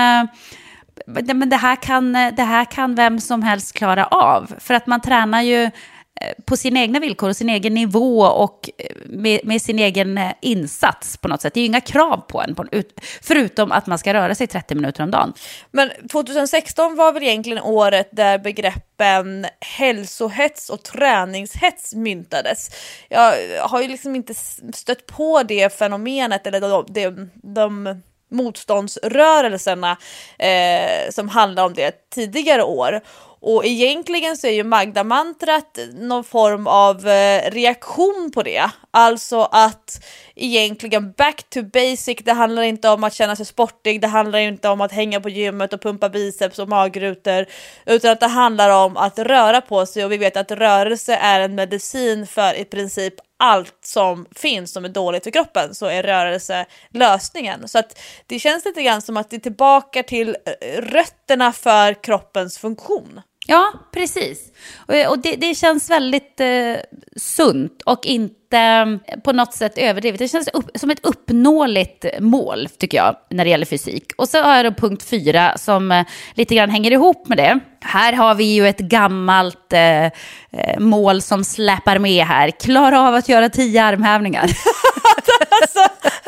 Eh, men det här, kan, det här kan vem som helst klara av. För att man tränar ju på sina egna villkor och sin egen nivå och med, med sin egen insats på något sätt. Det är ju inga krav på en, på, förutom att man ska röra sig trettio minuter om dagen. Men tjugohundrasexton var väl egentligen året där begreppen hälsohets och träningshets myntades. Jag har ju liksom inte stött på det fenomenet eller de, de, de motståndsrörelserna eh, som handlar om det tidigare år. Och egentligen så är ju Magda-mantrat någon form av eh, reaktion på det. Alltså att egentligen back to basic, det handlar inte om att känna sig sportig, det handlar inte om att hänga på gymmet och pumpa biceps och magrutor, utan att det handlar om att röra på sig. Och vi vet att rörelse är en medicin för i princip allt som finns som är dåligt för kroppen, så är rörelse lösningen. Så att det känns lite grann som att det är tillbaka till rötterna för kroppens funktion. Ja, precis. Och det, det känns väldigt eh, sunt och inte eh, på något sätt överdrivet. Det känns upp, som ett uppnåeligt mål tycker jag när det gäller fysik. Och så har jag punkt fyra som eh, lite grann hänger ihop med det. Här har vi ju ett gammalt eh, mål som släpar med här. Klara av att göra tio armhävningar. Alltså,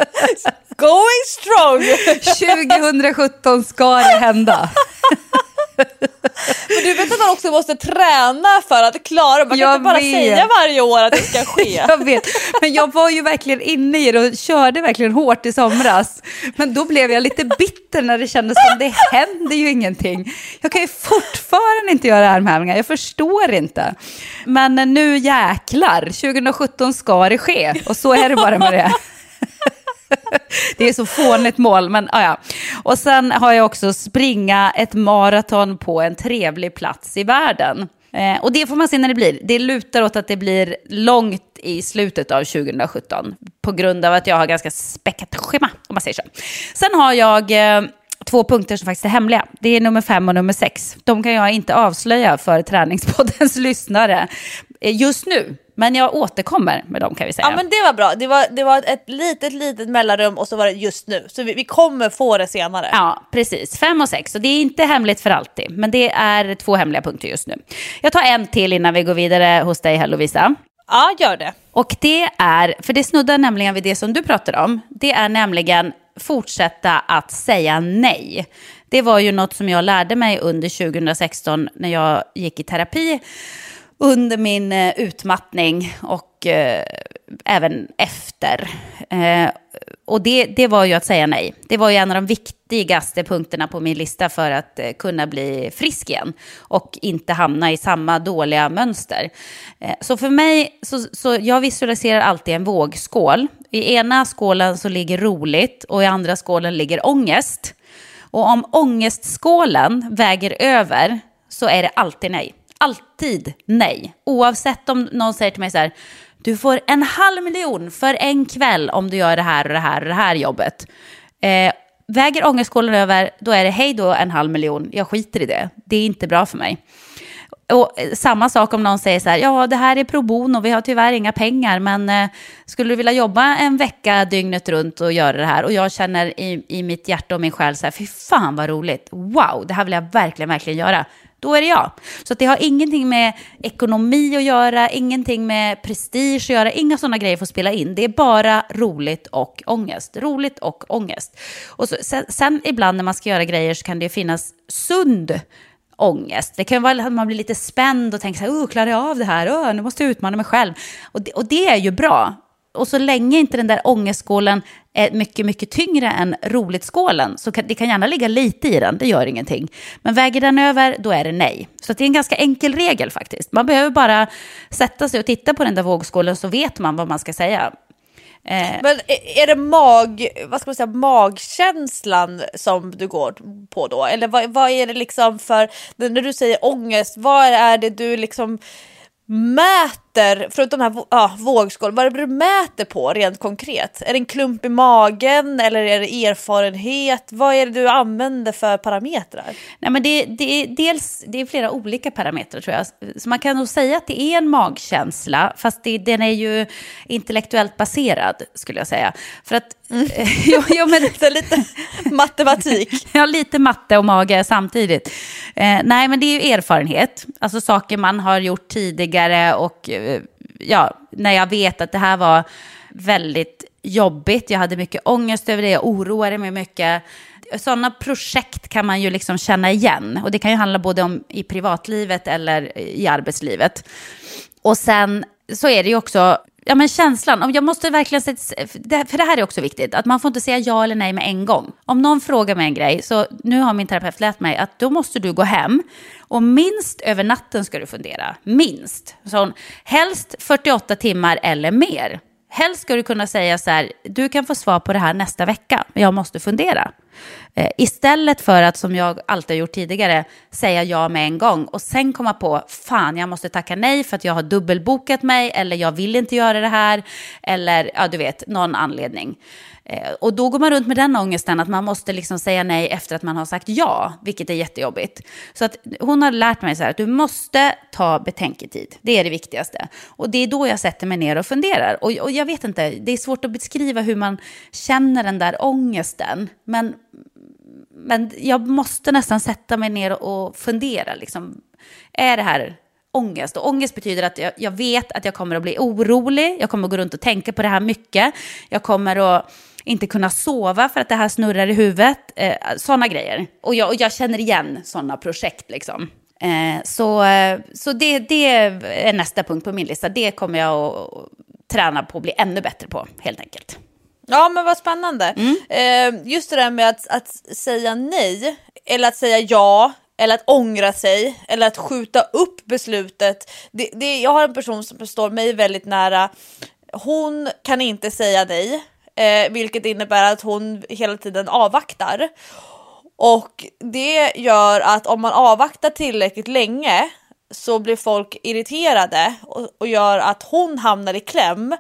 going strong! tjugohundrasjutton ska det hända. Men du vet att man också måste träna för att klara. Man kan jag inte bara vet. säga varje år att det ska ske. Jag vet, men jag var ju verkligen inne i det och körde verkligen hårt i somras. Men då blev jag lite bitter när det kändes som det händer ju ingenting. Jag kan ju fortfarande inte göra armhävningar, jag förstår inte. Men nu jäklar, tjugohundrasjutton ska det ske. Och så är det bara med det. Det är så fånigt mål, men ja, ja. Och sen har jag också springa ett maraton på en trevlig plats i världen. Eh, och det får man se när det blir. Det lutar åt att det blir långt i slutet av tjugo sjutton. På grund av att jag har ganska späckat schema, om man säger så. Sen har jag eh, två punkter som faktiskt är hemliga. Det är nummer fem och nummer sex. De kan jag inte avslöja för Träningspoddens lyssnare eh, just nu. Men jag återkommer med dem, kan vi säga. Ja, men det var bra. Det var, det var ett litet, litet mellanrum och så var det just nu. Så vi, vi kommer få det senare. Ja, precis. Fem och sex. Och det är inte hemligt för alltid. Men det är två hemliga punkter just nu. Jag tar en till innan vi går vidare hos dig här, Lovisa. Ja, gör det. Och det är, för det snuddar nämligen vid det som du pratar om. Det är nämligen fortsätta att säga nej. Det var ju något som jag lärde mig under tjugo sexton när jag gick i terapi. Under min eh, utmattning och eh, även efter. Eh, och det, det var ju att säga nej. Det var ju en av de viktigaste punkterna på min lista för att eh, kunna bli frisk igen. Och inte hamna i samma dåliga mönster. Eh, så för mig, så, så jag visualiserar alltid en vågskål. I ena skålen så ligger roligt och i andra skålen ligger ångest. Och om ångestskålen väger över så är det alltid nej. Alltid nej. Oavsett om någon säger till mig så här: du får en halv miljon för en kväll om du gör det här och det här och det här jobbet. Eh, väger ångestskålen över, då är det hej då en halv miljon. Jag skiter i det. Det är inte bra för mig. Och samma sak om någon säger så här: ja, det här är pro bono, vi har tyvärr inga pengar, men eh, skulle du vilja jobba en vecka dygnet runt och göra det här? Och jag känner i, i mitt hjärta och min själ så här: fy fan vad roligt. Wow, det här vill jag verkligen, verkligen göra. Då är det jag. Så att det har ingenting med ekonomi att göra, ingenting med prestige att göra, inga sådana grejer får spela in. Det är bara roligt och ångest. Roligt och ångest. Och så, sen, sen ibland när man ska göra grejer så kan det finnas sund ångest. Det kan vara att man blir lite spänd och tänker så här: oh, klarar jag av det här? Oh, nu måste jag utmana mig själv. Och det, och det är ju bra. Och så länge inte den där ångestskålen är mycket, mycket tyngre än roligt-skålen, så kan, det kan gärna ligga lite i den, det gör ingenting. Men väger den över, då är det nej. Så det är en ganska enkel regel faktiskt. Man behöver bara sätta sig och titta på den där vågskålen, så vet man vad man ska säga. Eh. Men är det mag, vad ska man säga, magkänslan som du går på då? Eller vad, vad är det liksom för, när du säger ångest, vad är det du liksom mäter, förutom de här ja, vågskål, vad är det du mäter på rent konkret? Är det en klump i magen eller är det erfarenhet? Vad är det du använder för parametrar? Nej, men det, det är dels det är flera olika parametrar, tror jag. Så man kan nog säga att det är en magkänsla, fast det, den är ju intellektuellt baserad, skulle jag säga. För att mm. jo, jo, men det är lite matematik. Ja, lite matte och mage samtidigt. Eh, nej, men det är ju erfarenhet. Alltså saker man har gjort tidigare och eh, ja, när jag vet att det här var väldigt jobbigt. Jag hade mycket ångest över det, jag oroade mig mycket. Sådana projekt kan man ju liksom känna igen. Och det kan ju handla både om i privatlivet eller i arbetslivet. Och sen så är det ju också, ja, men känslan, om jag måste verkligen säga, för det här är också viktigt, att man får inte säga ja eller nej med en gång. Om någon frågar mig en grej, så nu har min terapeut lärt mig att då måste du gå hem och minst över natten ska du fundera. Minst. Så helst fyrtioåtta timmar eller mer. Helst ska du kunna säga så här: du kan få svar på det här nästa vecka, men jag måste fundera. Eh, istället för att, som jag alltid har gjort tidigare, säga ja med en gång och sen komma på, fan, jag måste tacka nej för att jag har dubbelbokat mig, eller jag vill inte göra det här, eller ja, du vet, någon anledning. Eh, och då går man runt med den ångesten att man måste liksom säga nej efter att man har sagt ja, vilket är jättejobbigt. Så att hon har lärt mig så här att du måste ta betänketid. Det är det viktigaste. Och det är då jag sätter mig ner och funderar. Och, och jag vet inte, det är svårt att beskriva hur man känner den där ångesten. Men, men jag måste nästan sätta mig ner och fundera. Liksom, är det här ångest? Och ångest betyder att jag, jag vet att jag kommer att bli orolig. Jag kommer att gå runt och tänka på det här mycket. Jag kommer att inte kunna sova för att det här snurrar i huvudet. Eh, sådana grejer. Och jag, och jag känner igen sådana projekt liksom. Eh, så så det, det är nästa punkt på min lista. Det kommer jag att träna på att bli ännu bättre på, helt enkelt. Ja, men vad spännande. Mm. Eh, just det där med att, att säga nej, eller att säga ja, eller att ångra sig, eller att skjuta upp beslutet. Det, det, jag har en person som står mig väldigt nära. Hon kan inte säga nej. eh, vilket innebär att hon hela tiden avvaktar. Och det gör att om man avvaktar tillräckligt länge så blir folk irriterade och, och gör att hon hamnar i kläm.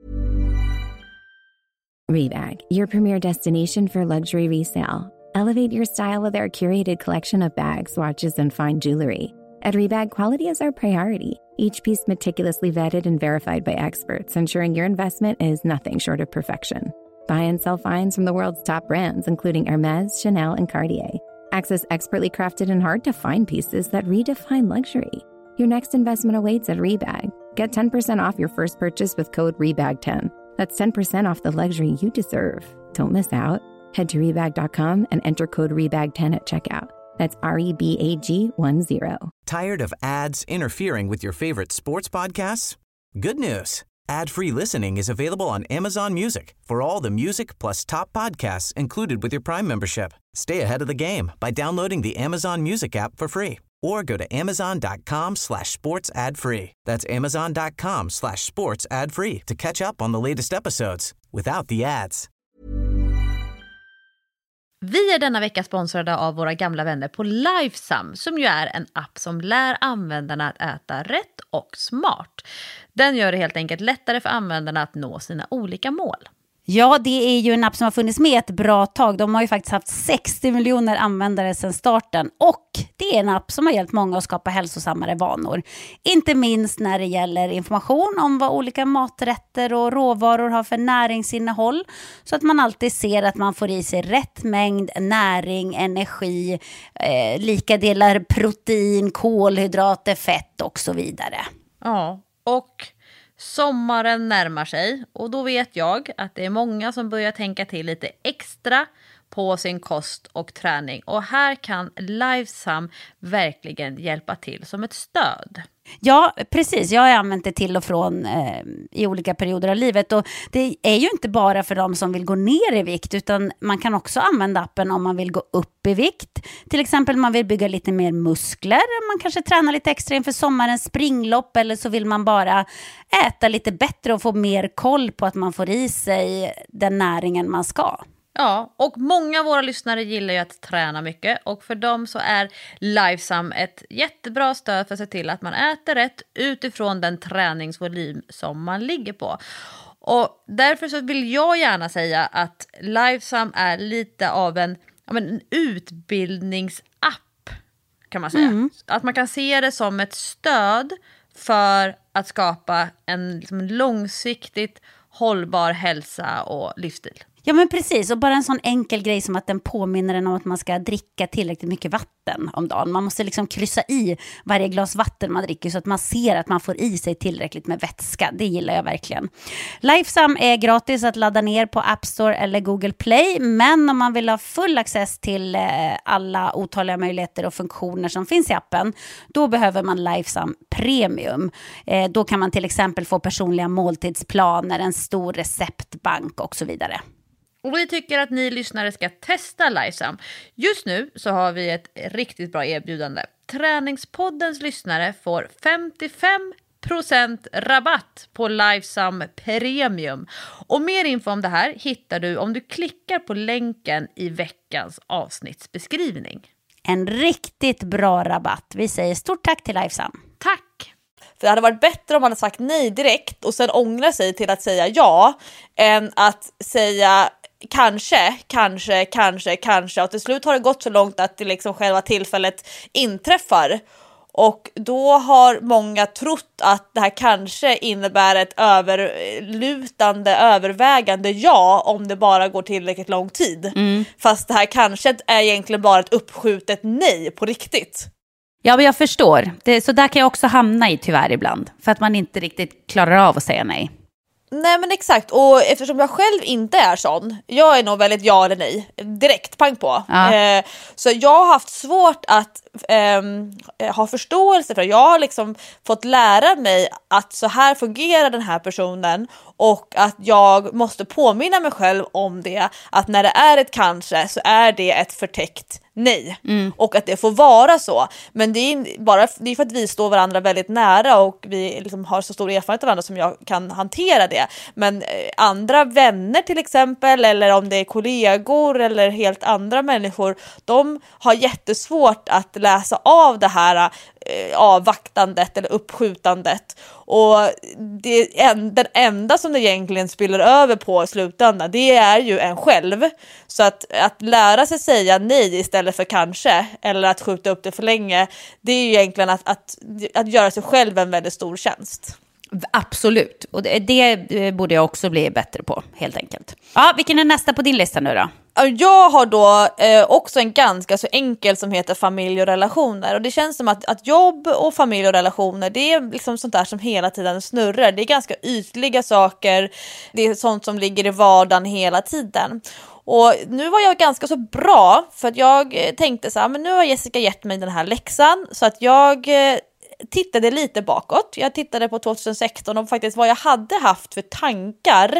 Rebag, your premier destination for luxury resale. Elevate your style with our curated collection of bags, watches, and fine jewelry. At Rebag, quality is our priority. Each piece meticulously vetted and verified by experts, ensuring your investment is nothing short of perfection. Buy and sell finds from the world's top brands, including Hermes, Chanel, and Cartier. Access expertly crafted and hard-to-find pieces that redefine luxury. Your next investment awaits at Rebag. Get ten percent off your first purchase with code rebag ten. That's ten percent off the luxury you deserve. Don't miss out. Head to rebag dot com and enter code rebag ten at checkout. That's R E B A G one zero. Tired of ads interfering with your favorite sports podcasts? Good news. Ad-free listening is available on Amazon Music for all the music plus top podcasts included with your Prime membership. Stay ahead of the game by downloading the Amazon Music app for free or go to amazon.com slash sports ad free. That's amazon.com slash sports ad free to catch up on the latest episodes without the ads. Vi är denna vecka sponsrade av våra gamla vänner på Lifesum, som ju är en app som lär användarna att äta rätt och smart. Den gör det helt enkelt lättare för användarna att nå sina olika mål. Ja, det är ju en app som har funnits med ett bra tag. De har ju faktiskt haft sextio miljoner användare sedan starten. Och det är en app som har hjälpt många att skapa hälsosammare vanor. Inte minst när det gäller information om vad olika maträtter och råvaror har för näringsinnehåll. Så att man alltid ser att man får i sig rätt mängd näring, energi, eh, lika delar protein, kolhydrater, fett och så vidare. Ja, och sommaren närmar sig och då vet jag att det är många som börjar tänka till lite extra på sin kost och träning. Och här kan Lifesum verkligen hjälpa till som ett stöd. Ja, precis. Jag har använt det till och från eh, i olika perioder av livet. Och det är ju inte bara för de som vill gå ner i vikt, utan man kan också använda appen om man vill gå upp i vikt. Till exempel man vill bygga lite mer muskler. Man kanske tränar lite extra inför sommarens springlopp, eller så vill man bara äta lite bättre och få mer koll på att man får i sig den näringen man ska. Ja, och många av våra lyssnare gillar ju att träna mycket, och för dem så är Lifesum ett jättebra stöd för att se till att man äter rätt utifrån den träningsvolym som man ligger på. Och därför så vill jag gärna säga att Lifesum är lite av en, ja, men en utbildningsapp kan man säga. Mm. Att man kan se det som ett stöd för att skapa en liksom, långsiktigt hållbar hälsa och livsstil. Ja, men precis, och bara en sån enkel grej som att den påminner en om att man ska dricka tillräckligt mycket vatten om dagen. Man måste liksom kryssa i varje glas vatten man dricker så att man ser att man får i sig tillräckligt med vätska. Det gillar jag verkligen. Lifesum är gratis att ladda ner på App Store eller Google Play, men om man vill ha full access till alla otaliga möjligheter och funktioner som finns i appen, då behöver man Lifesum Premium. Då kan man till exempel få personliga måltidsplaner, en stor receptbank och så vidare. Och vi tycker att ni lyssnare ska testa Lifesum. Just nu så har vi ett riktigt bra erbjudande. Träningspoddens lyssnare får femtiofem procent rabatt på Lifesum Premium. Och mer info om det här hittar du om du klickar på länken i veckans avsnittsbeskrivning. En riktigt bra rabatt. Vi säger stort tack till Lifesum. Tack! För det hade varit bättre om man hade sagt nej direkt och sen ångra sig till att säga ja, än att säga kanske, kanske, kanske, kanske. Och till slut har det gått så långt att det liksom själva tillfället inträffar. Och då har många trott att det här kanske innebär ett överlutande, övervägande ja om det bara går tillräckligt lång tid. Mm. Fast det här kanske är egentligen bara ett uppskjutet nej på riktigt. Ja, men jag förstår. Det, så där kan jag också hamna i tyvärr ibland. För att man inte riktigt klarar av att säga nej. Nej, men exakt. Och eftersom jag själv inte är sån, jag är nog väldigt ja eller nej. Direkt, pang på. Ja. Eh, så jag har haft svårt att eh, ha förståelse för det. Jag har liksom fått lära mig att så här fungerar den här personen. Och att jag måste påminna mig själv om det. Att när det är ett kanske så är det ett förtäckt nej. Mm. Och att det får vara så. Men det är bara det är för att vi står varandra väldigt nära och vi liksom har så stor erfarenhet av varandra som jag kan hantera det. Men eh, andra vänner till exempel, eller om det är kollegor eller helt andra människor, de har jättesvårt att läsa av det här eh, avvaktandet eller uppskjutandet. Och det en, den enda som det egentligen spiller över på i slutändan, det är ju en själv. Så att, att lära sig säga nej istället för kanske, eller att skjuta upp det för länge, det är ju egentligen att, att, att göra sig själv en väldigt stor tjänst. Absolut, och det, det borde jag också bli bättre på, helt enkelt. Ja, vilken är nästa på din lista nu då? Jag har då eh, också en ganska så enkel som heter familj och relationer. Och det känns som att, att jobb och familj och relationer, det är liksom sånt där som hela tiden snurrar. Det är ganska ytliga saker. Det är sånt som ligger i vardagen hela tiden. Och nu var jag ganska så bra, för att jag tänkte så här, men nu har Jessica gett mig den här läxan, så att jag eh, tittade lite bakåt. Jag tittade på tjugohundrasexton och faktiskt vad jag hade haft för tankar.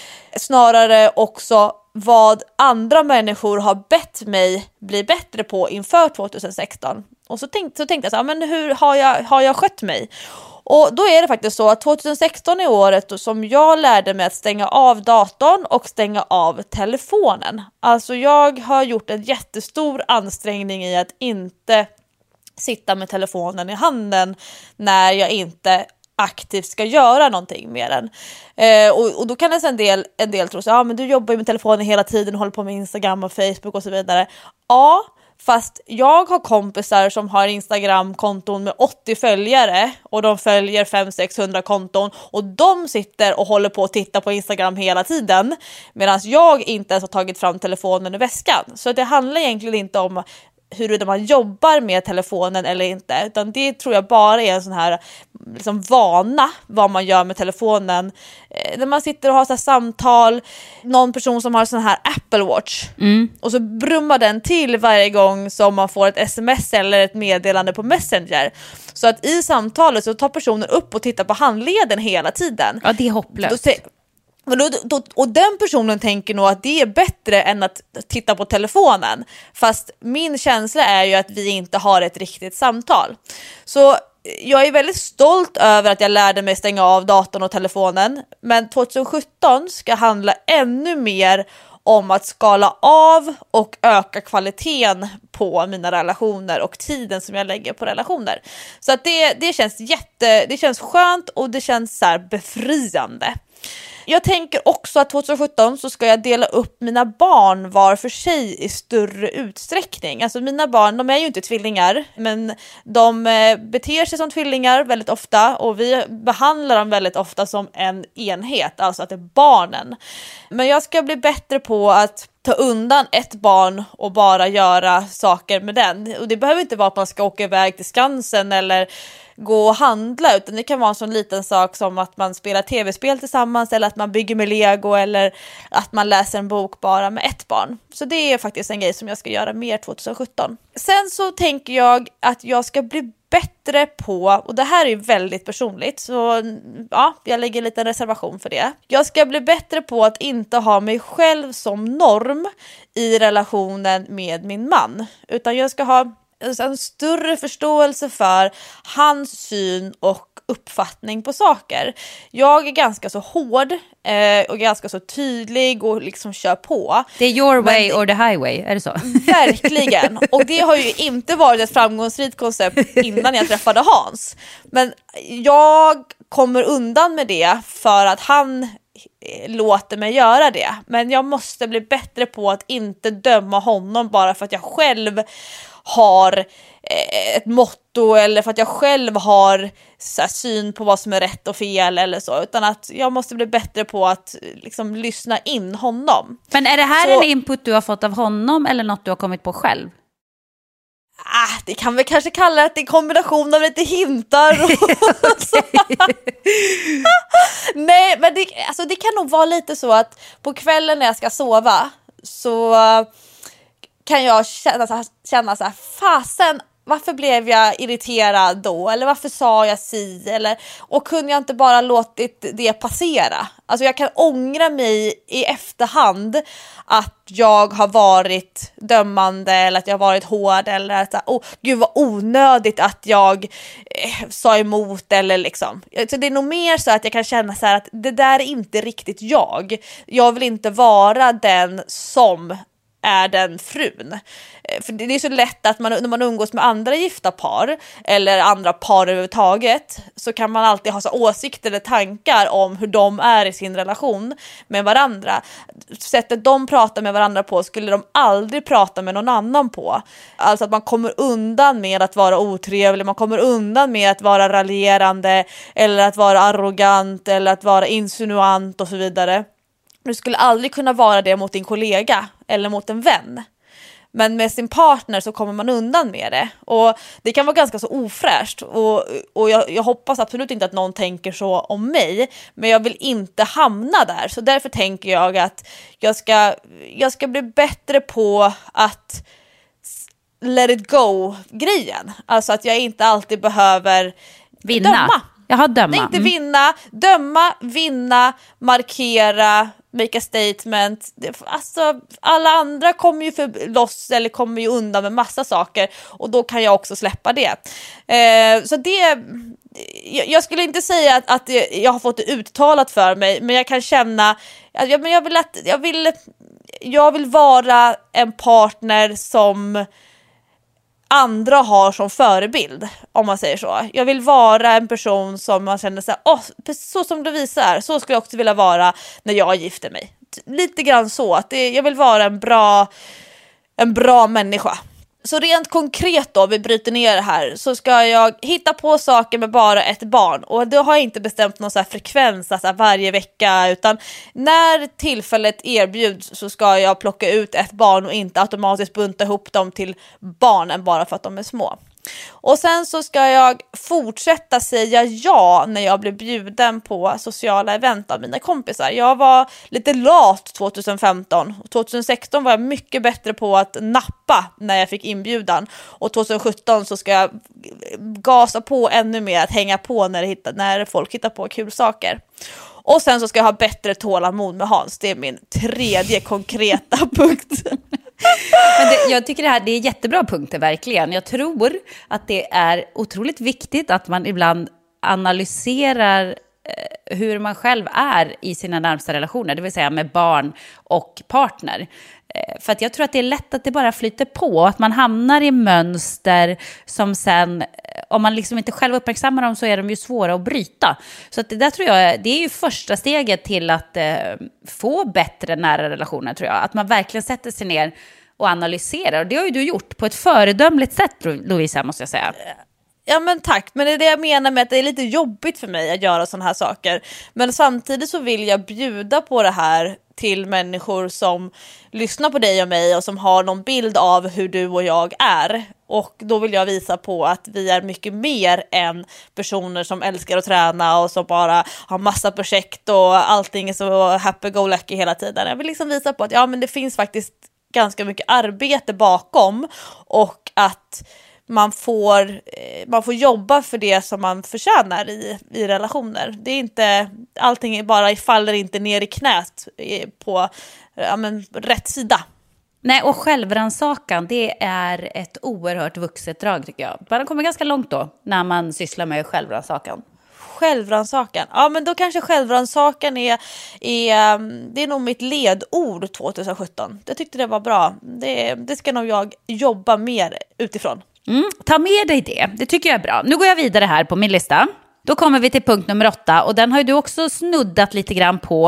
Snarare också vad andra människor har bett mig bli bättre på inför tjugohundrasexton. Och så tänkte, så tänkte jag så här, men hur har jag, har jag skött mig? Och då är det faktiskt så att tjugohundrasexton är året som jag lärde mig att stänga av datorn och stänga av telefonen. Alltså jag har gjort en jättestor ansträngning i att inte sitta med telefonen i handen när jag inte aktivt ska göra någonting med den. Eh, och, och då kan det en del, en del tro så, ja men du jobbar ju med telefonen hela tiden och håller på med Instagram och Facebook och så vidare. Ja, fast jag har kompisar som har Instagram-konton med åttio följare och de följer fem till sexhundra konton och de sitter och håller på att titta på Instagram hela tiden medan jag inte ens har tagit fram telefonen i väskan. Så det handlar egentligen inte om huruvida man jobbar med telefonen eller inte, utan det tror jag bara är en sån här liksom vana vad man gör med telefonen. Eh, när man sitter och har så här samtal, någon person som har sån här Apple Watch mm. och så brummar den till varje gång som man får ett sms eller ett meddelande på Messenger. Så att i samtalet så tar personen upp och tittar på handleden hela tiden. Ja, det är hopplöst. Då, Och, då, då, och den personen tänker nog att det är bättre än att titta på telefonen. Fast min känsla är ju att vi inte har ett riktigt samtal. Så jag är väldigt stolt över att jag lärde mig stänga av datorn och telefonen. Men tjugohundrasjutton ska handla ännu mer om att skala av och öka kvaliteten på mina relationer och tiden som jag lägger på relationer. Så att det, det känns jätte, det känns skönt och det känns så här befriande. Jag tänker också att tjugohundrasjutton så ska jag dela upp mina barn var för sig i större utsträckning. Alltså mina barn, de är ju inte tvillingar, men de beter sig som tvillingar väldigt ofta och vi behandlar dem väldigt ofta som en enhet, alltså att det är barnen. Men jag ska bli bättre på att ta undan ett barn och bara göra saker med den. Och det behöver inte vara att man ska åka iväg till Skansen eller gå och handla, utan det kan vara en sån liten sak som att man spelar tv-spel tillsammans eller att man bygger med Lego eller att man läser en bok bara med ett barn. Så det är faktiskt en grej som jag ska göra mer tjugohundrasjutton. Sen så tänker jag att jag ska bli bättre på, och det här är ju väldigt personligt, så ja, jag lägger lite reservation för det. Jag ska bli bättre på att inte ha mig själv som norm i relationen med min man, utan jag ska ha en större förståelse för hans syn och uppfattning på saker. Jag är ganska så hård eh, och ganska så tydlig och liksom kör på. Det är your way Men, or the highway, är det så? Verkligen. Och det har ju inte varit ett framgångsrikt koncept innan jag träffade Hans. Men jag kommer undan med det för att han låter mig göra det. Men jag måste bli bättre på att inte döma honom bara för att jag själv har ett motto eller för att jag själv har så här, syn på vad som är rätt och fel eller så, utan att jag måste bli bättre på att liksom lyssna in honom. Men är det här så, en input du har fått av honom eller något du har kommit på själv? Ah, det kan vi kanske kalla det en kombination av lite hintar och nej, men det, alltså, det kan nog vara lite så att på kvällen när jag ska sova så kan jag känna så här, känna så här, fasen, varför blev jag irriterad då? Eller varför sa jag si? Eller, och kunde jag inte bara låtit det passera? Alltså jag kan ångra mig i efterhand att jag har varit dömande eller att jag har varit hård eller att oh, gud vad onödigt att jag eh, sa emot eller liksom. Så det är nog mer så att jag kan känna så här att det där är inte riktigt jag. Jag vill inte vara den som är den frun. För det är så lätt att man, när man umgås med andra gifta par eller andra par överhuvudtaget, så kan man alltid ha så åsikter eller tankar om hur de är i sin relation med varandra. Sättet de pratar med varandra på skulle de aldrig prata med någon annan på. Alltså att man kommer undan med att vara otrevlig, man kommer undan med att vara raljerande eller att vara arrogant eller att vara insinuant och så vidare. Du skulle aldrig kunna vara det mot din kollega eller mot en vän. Men med sin partner så kommer man undan med det. Och det kan vara ganska så ofräscht. Och, och jag, jag hoppas absolut inte att någon tänker så om mig. Men jag vill inte hamna där. Så därför tänker jag att jag ska, jag ska bli bättre på att let it go-grejen. Alltså att jag inte alltid behöver vinna. Döma. Jaha, döma. Nej, inte Mm. vinna, döma, vinna, markera, make a statement. Alltså, alla andra kommer ju för loss eller kommer ju undan med massa saker och då kan jag också släppa det. Eh, så det, jag, jag skulle inte säga att, att jag har fått det uttalat för mig, men jag kan känna att jag, men jag, vill att, jag, vill, jag vill vara en partner som andra har som förebild, om man säger så. Jag vill vara en person som man känner så här, åh, så som du visar, så skulle jag också vilja vara när jag gifter mig. Lite grann så, att det, jag vill vara en bra, en bra människa. Så rent konkret då, vi bryter ner det här, så ska jag hitta på saker med bara ett barn. Och då har jag inte bestämt någon så här frekvens alltså varje vecka, utan när tillfället erbjuds så ska jag plocka ut ett barn och inte automatiskt bunta ihop dem till barnen bara för att de är små. Och sen så ska jag fortsätta säga ja när jag blir bjuden på sociala event av mina kompisar. Jag var lite lat tjugohundrafemton. tjugohundrasexton var jag mycket bättre på att nappa när jag fick inbjudan. Och tjugohundrasjutton så ska jag gasa på ännu mer, att hänga på när, det hittar, när folk hittar på kul saker. Och sen så ska jag ha bättre tålamod med Hans. Det är min tredje konkreta punkt. Men det, jag tycker det här det är jättebra punkter verkligen. Jag tror att det är otroligt viktigt att man ibland analyserar eh, hur man själv är i sina närmsta relationer, det vill säga med barn och partner. Eh, för att jag tror att det är lätt att det bara flyter på, att man hamnar i mönster som sen, om man liksom inte själv uppmärksammar dem så är de ju svåra att bryta. Så att det där tror jag, det är ju första steget till att eh, få bättre nära relationer, tror jag. Att man verkligen sätter sig ner och analyserar. Och det har ju du gjort på ett föredömligt sätt, Lovisa, måste jag säga. Ja men tack, men det är det jag menar med att det är lite jobbigt för mig att göra sådana här saker. Men samtidigt så vill jag bjuda på det här till människor som lyssnar på dig och mig och som har någon bild av hur du och jag är. Och då vill jag visa på att vi är mycket mer än personer som älskar att träna och som bara har massa projekt och allting är så happy-go-lucky hela tiden. Jag vill liksom visa på att ja, men det finns faktiskt ganska mycket arbete bakom och att man får, man får jobba för det som man förtjänar i, i relationer. Det är inte, allting är bara faller inte ner i knät på ja, men, rätt sida. Nej, och självrannsakan, det är ett oerhört vuxet drag tycker jag. Man kommer ganska långt då när man sysslar med självrannsakan. Självrannsakan. Ja, men då kanske självrannsakan är, är, det är nog mitt ledord tjugohundrasjutton. Jag tyckte det var bra. Det, det ska nog jag jobba mer utifrån. Mm, ta med dig det, det tycker jag är bra. Nu går jag vidare här på min lista. Då kommer vi till punkt nummer åtta. Och den har ju du också snuddat lite grann på.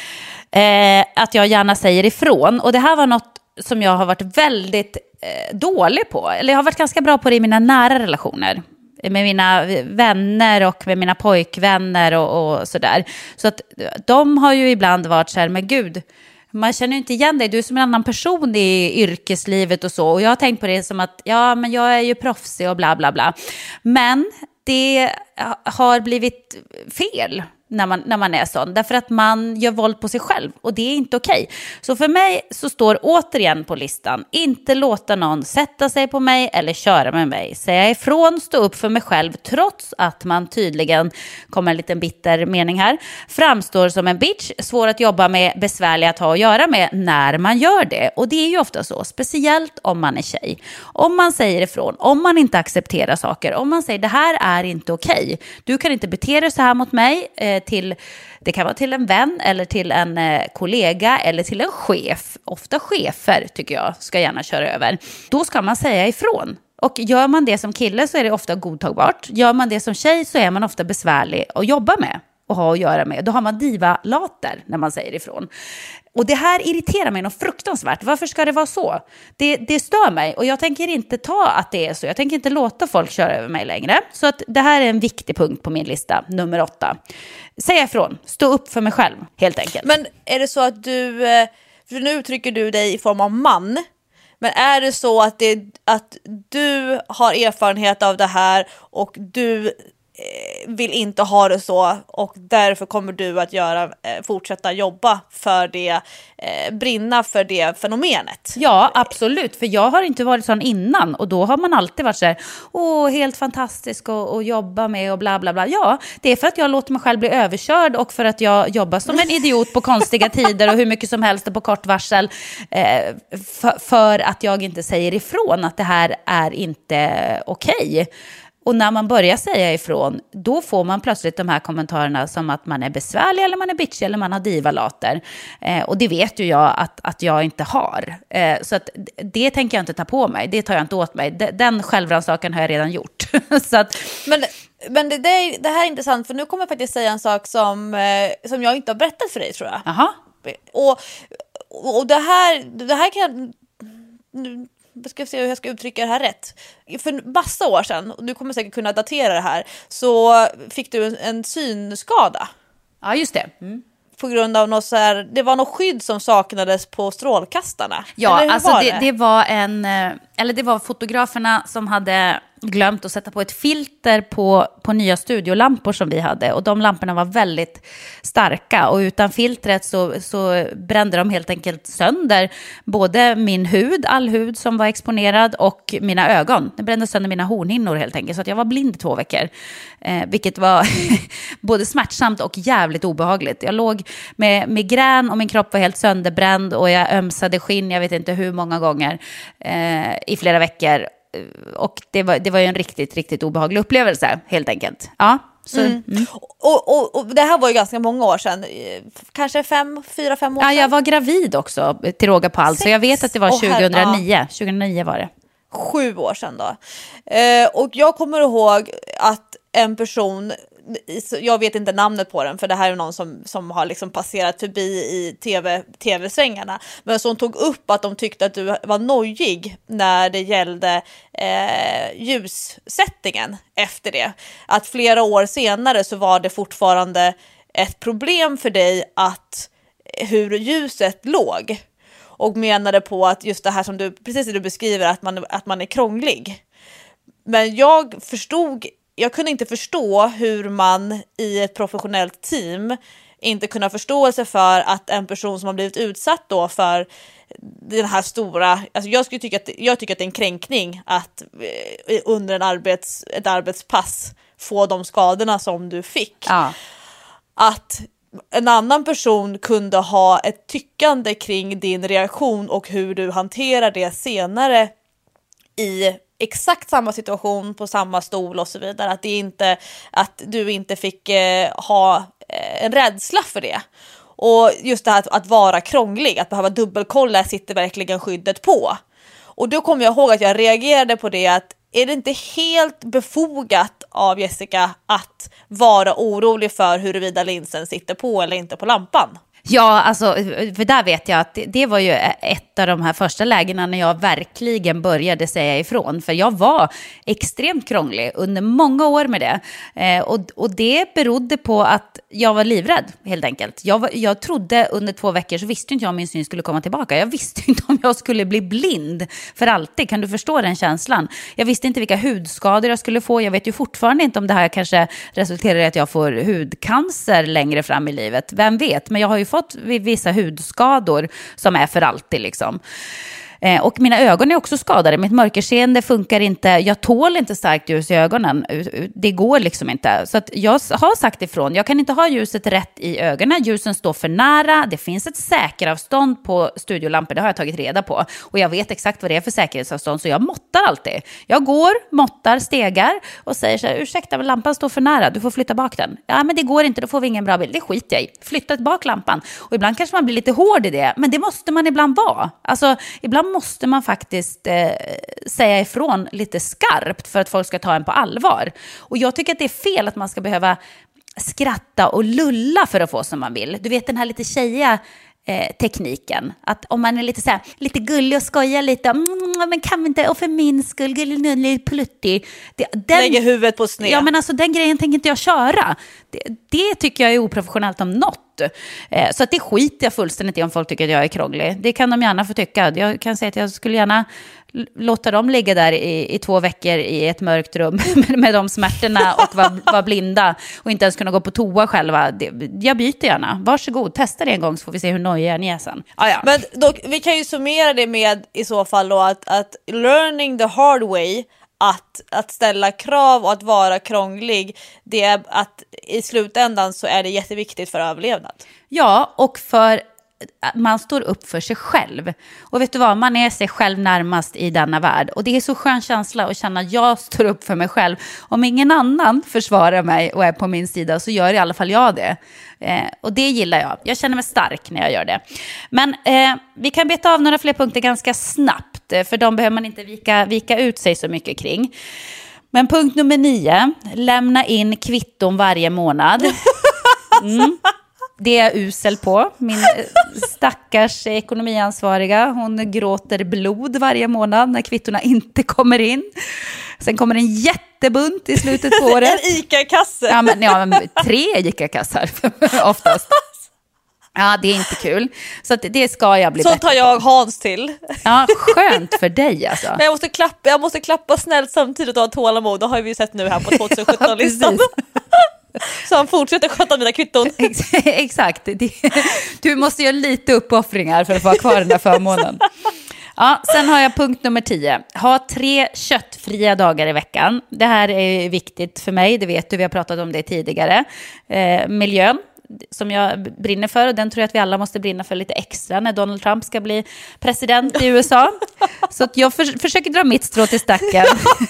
Eh, att jag gärna säger ifrån. Och det här var något som jag har varit väldigt eh, dålig på. Eller jag har varit ganska bra på det i mina nära relationer. Med mina vänner och med mina pojkvänner och, och sådär. Så att de har ju ibland varit så här, men gud, man känner ju inte igen dig. Du är som en annan person i yrkeslivet och så. Och jag har tänkt på det som att, ja men jag är ju proffsig och bla bla bla. Men det har blivit fel när man, när man är sån. Därför att man gör våld på sig själv och det är inte okej. Så för mig så står återigen på listan, inte låta någon sätta sig på mig eller köra med mig. Säga ifrån, stå upp för mig själv trots att man tydligen, kommer en liten bitter mening här, framstår som en bitch, svår att jobba med, besvärlig att ha att göra med när man gör det. Och det är ju ofta så, speciellt om man är tjej. Om man säger ifrån, om man inte accepterar saker, om man säger det här är inte okej. Du kan inte bete dig så här mot mig, eh, till, det kan vara till en vän eller till en eh, kollega eller till en chef. Ofta chefer tycker jag ska gärna köra över. Då ska man säga ifrån. Och gör man det som kille så är det ofta godtagbart. Gör man det som tjej så är man ofta besvärlig att jobba med och ha att göra med. Då har man diva-later när man säger ifrån. Och det här irriterar mig något fruktansvärt. Varför ska det vara så? Det, det stör mig och jag tänker inte ta att det är så. Jag tänker inte låta folk köra över mig längre. Så att det här är en viktig punkt på min lista, nummer åtta. Säg ifrån, stå upp för mig själv, helt enkelt. Men är det så att du, för nu uttrycker du dig i form av man, men är det så att, det, att du har erfarenhet av det här och du vill inte ha det så och därför kommer du att göra, fortsätta jobba för det, brinna för det fenomenet? Ja, absolut, för jag har inte varit sån innan och då har man alltid varit så här, åh, helt fantastisk och, och jobba med och bla bla bla. Ja, det är för att jag låter mig själv bli överkörd och för att jag jobbar som en idiot på konstiga tider och hur mycket som helst och på kort varsel, eh, för, för att jag inte säger ifrån att det här är inte okej. Och när man börjar säga ifrån, då får man plötsligt de här kommentarerna som att man är besvärlig eller man är bitchig eller man har divalater. Eh, och det vet ju jag att, att jag inte har. Eh, så att det tänker jag inte ta på mig, det tar jag inte åt mig. De, den självrannsakan har jag redan gjort. så att, men men det, det, det här är intressant, för nu kommer jag faktiskt säga en sak som, eh, som jag inte har berättat för dig, tror jag. Aha. Och, och det här, det här kan jag... Nu, ska jag se hur jag ska uttrycka det här rätt. För massa år sedan, och du kommer säkert kunna datera det här, så fick du en, en synskada. Ja, just det. Mm. På grund av något så här, det var något skydd som saknades på strålkastarna. Ja, alltså var det, det? det var en, eller det var fotograferna som hade glömt att sätta på ett filter på, på nya studiolampor som vi hade. Och de lamporna var väldigt starka. Och utan filtret så, så brände de helt enkelt sönder både min hud, all hud som var exponerad, och mina ögon. Det brände sönder mina hornhinnor helt enkelt. Så att jag var blind i två veckor. Eh, vilket var både smärtsamt och jävligt obehagligt. Jag låg med migrän och min kropp var helt sönderbränd. Och jag ömsade skinn, jag vet inte hur många gånger, eh, i flera veckor. Och det var, det var ju en riktigt, riktigt obehaglig upplevelse, helt enkelt. Ja, så, mm. Mm. Och, och, och det här var ju ganska många år sedan. Kanske fem, fyra, fem år sedan. Ja, jag var gravid också, till råga på allt. Sex. Så jag vet att det var oh, tjugohundranio. Ja. tjugohundranio var det. Sju år sedan då. Eh, och jag kommer ihåg att en person, jag vet inte namnet på den, för det här är någon som, som har liksom passerat förbi i tv, tv-svängarna, men som tog upp att de tyckte att du var nojig när det gällde eh, ljussättningen efter det. Att flera år senare så var det fortfarande ett problem för dig att hur ljuset låg, och menade på att just det här som du, precis det du beskriver, att man, att man är krånglig. Men jag förstod Jag kunde inte förstå hur man i ett professionellt team inte kunde ha förståelse för att en person som har blivit utsatt då för den här stora... Alltså jag, skulle tycka att, jag tycker att det är en kränkning att under en arbets, ett arbetspass få de skadorna som du fick. Ja. Att en annan person kunde ha ett tyckande kring din reaktion och hur du hanterar det senare i exakt samma situation på samma stol och så vidare, att det inte, att du inte fick eh, ha eh, en rädsla för det. Och just det här att, att vara krånglig, att behöva dubbelkolla, sitter verkligen skyddet på. Och då kommer jag ihåg att jag reagerade på det, att är det inte helt befogat av Jessica att vara orolig för huruvida linsen sitter på eller inte på lampan? Ja, alltså, för där vet jag att det, det var ju ett av de här första lägena när jag verkligen började säga ifrån. För jag var extremt krånglig under många år med det. Eh, och, och det berodde på att jag var livrädd, helt enkelt. Jag, var, jag trodde under två veckor så visste inte jag om min syn skulle komma tillbaka. Jag visste inte om jag skulle bli blind för alltid. Kan du förstå den känslan? Jag visste inte vilka hudskador jag skulle få. Jag vet ju fortfarande inte om det här kanske resulterar i att jag får hudcancer längre fram i livet. Vem vet? Men jag har ju fått vissa hudskador som är för alltid liksom. Eh, och mina ögon är också skadade. Mitt mörkerseende funkar inte. Jag tål inte starkt ljus i ögonen. Det går liksom inte. Så att jag har sagt ifrån. Jag kan inte ha ljuset rätt i ögonen. Ljusen står för nära. Det finns ett säkeravstånd på studiolampor. Det har jag tagit reda på. Och jag vet exakt vad det är för säkerhetsavstånd. Så jag måttar alltid. Jag går, måttar, stegar och säger så här: ursäkta, men lampan står för nära. Du får flytta bak den. Ja, men det går inte. Då får vi ingen bra bild. Det skiter jag i. Flytta bak lampan. Och ibland kanske man blir lite hård i det. Men det måste man ibland vara. Alltså, ibland måste man faktiskt eh, säga ifrån lite skarpt för att folk ska ta en på allvar. Och jag tycker att det är fel att man ska behöva skratta och lulla för att få som man vill. Du vet den här lite tjejiga eh, tekniken. Att om man är lite så här, lite gullig och skojar lite, mm, men kan vi inte, och för min skull, gullig, nullig, pluttig. Det, den, lägger huvudet på sned. Ja, men alltså den grejen tänker inte jag köra. Det, det tycker jag är oprofessionellt om något. Eh, så att det skiter jag fullständigt i om folk tycker att jag är krånglig. Det kan de gärna få tycka. Jag kan säga att jag skulle gärna låta dem ligga där i, i två veckor i ett mörkt rum med, med de smärtorna och vara var blinda och inte ens kunna gå på toa själva. Det, jag byter gärna. Varsågod, testa det en gång så får vi se hur nojiga ni är sen. Ah, ja. Men då, vi kan ju summera det med i så fall då att, att learning the hard way, Att, att ställa krav och att vara krånglig, det är att i slutändan så är det jätteviktigt för överlevnad. Ja, och för man står upp för sig själv. Och vet du vad, man är sig själv närmast i denna värld. Och det är så skön känsla att känna att jag står upp för mig själv. Om ingen annan försvarar mig och är på min sida så gör i alla fall jag det. Eh, och det gillar jag. Jag känner mig stark när jag gör det. Men eh, vi kan beta av några fler punkter ganska snabbt. För de behöver man inte vika, vika ut sig så mycket kring. Men punkt nummer nio. Lämna in kvitton varje månad. Mm. Det är jag usel på. Min stackars ekonomiansvariga, hon gråter blod varje månad när kvittorna inte kommer in. Sen kommer en jättebunt i slutet på året. En ICA-kasse. Ja, men, ja, men tre ICA-kassar oftast. Ja, det är inte kul. Så att det ska jag bli så bättre tar jag på. Hans till. Ja, skönt för dig alltså. Men jag måste klappa, jag måste klappa snällt samtidigt och ha tålamod. Det har vi sett nu här på tjugohundrasjutton-listan. Så han fortsätter sköta mina kvitton. Exakt. Du måste göra lite uppoffringar för att få ha kvar den där förmånen. Ja, sen har jag punkt nummer tio. Ha tre köttfria dagar i veckan. Det här är viktigt för mig, det vet du, vi har pratat om det tidigare. Eh, miljön som jag brinner för, och den tror jag att vi alla måste brinna för lite extra när Donald Trump ska bli president i U S A. Så att jag för, försöker dra mitt strå till stacken.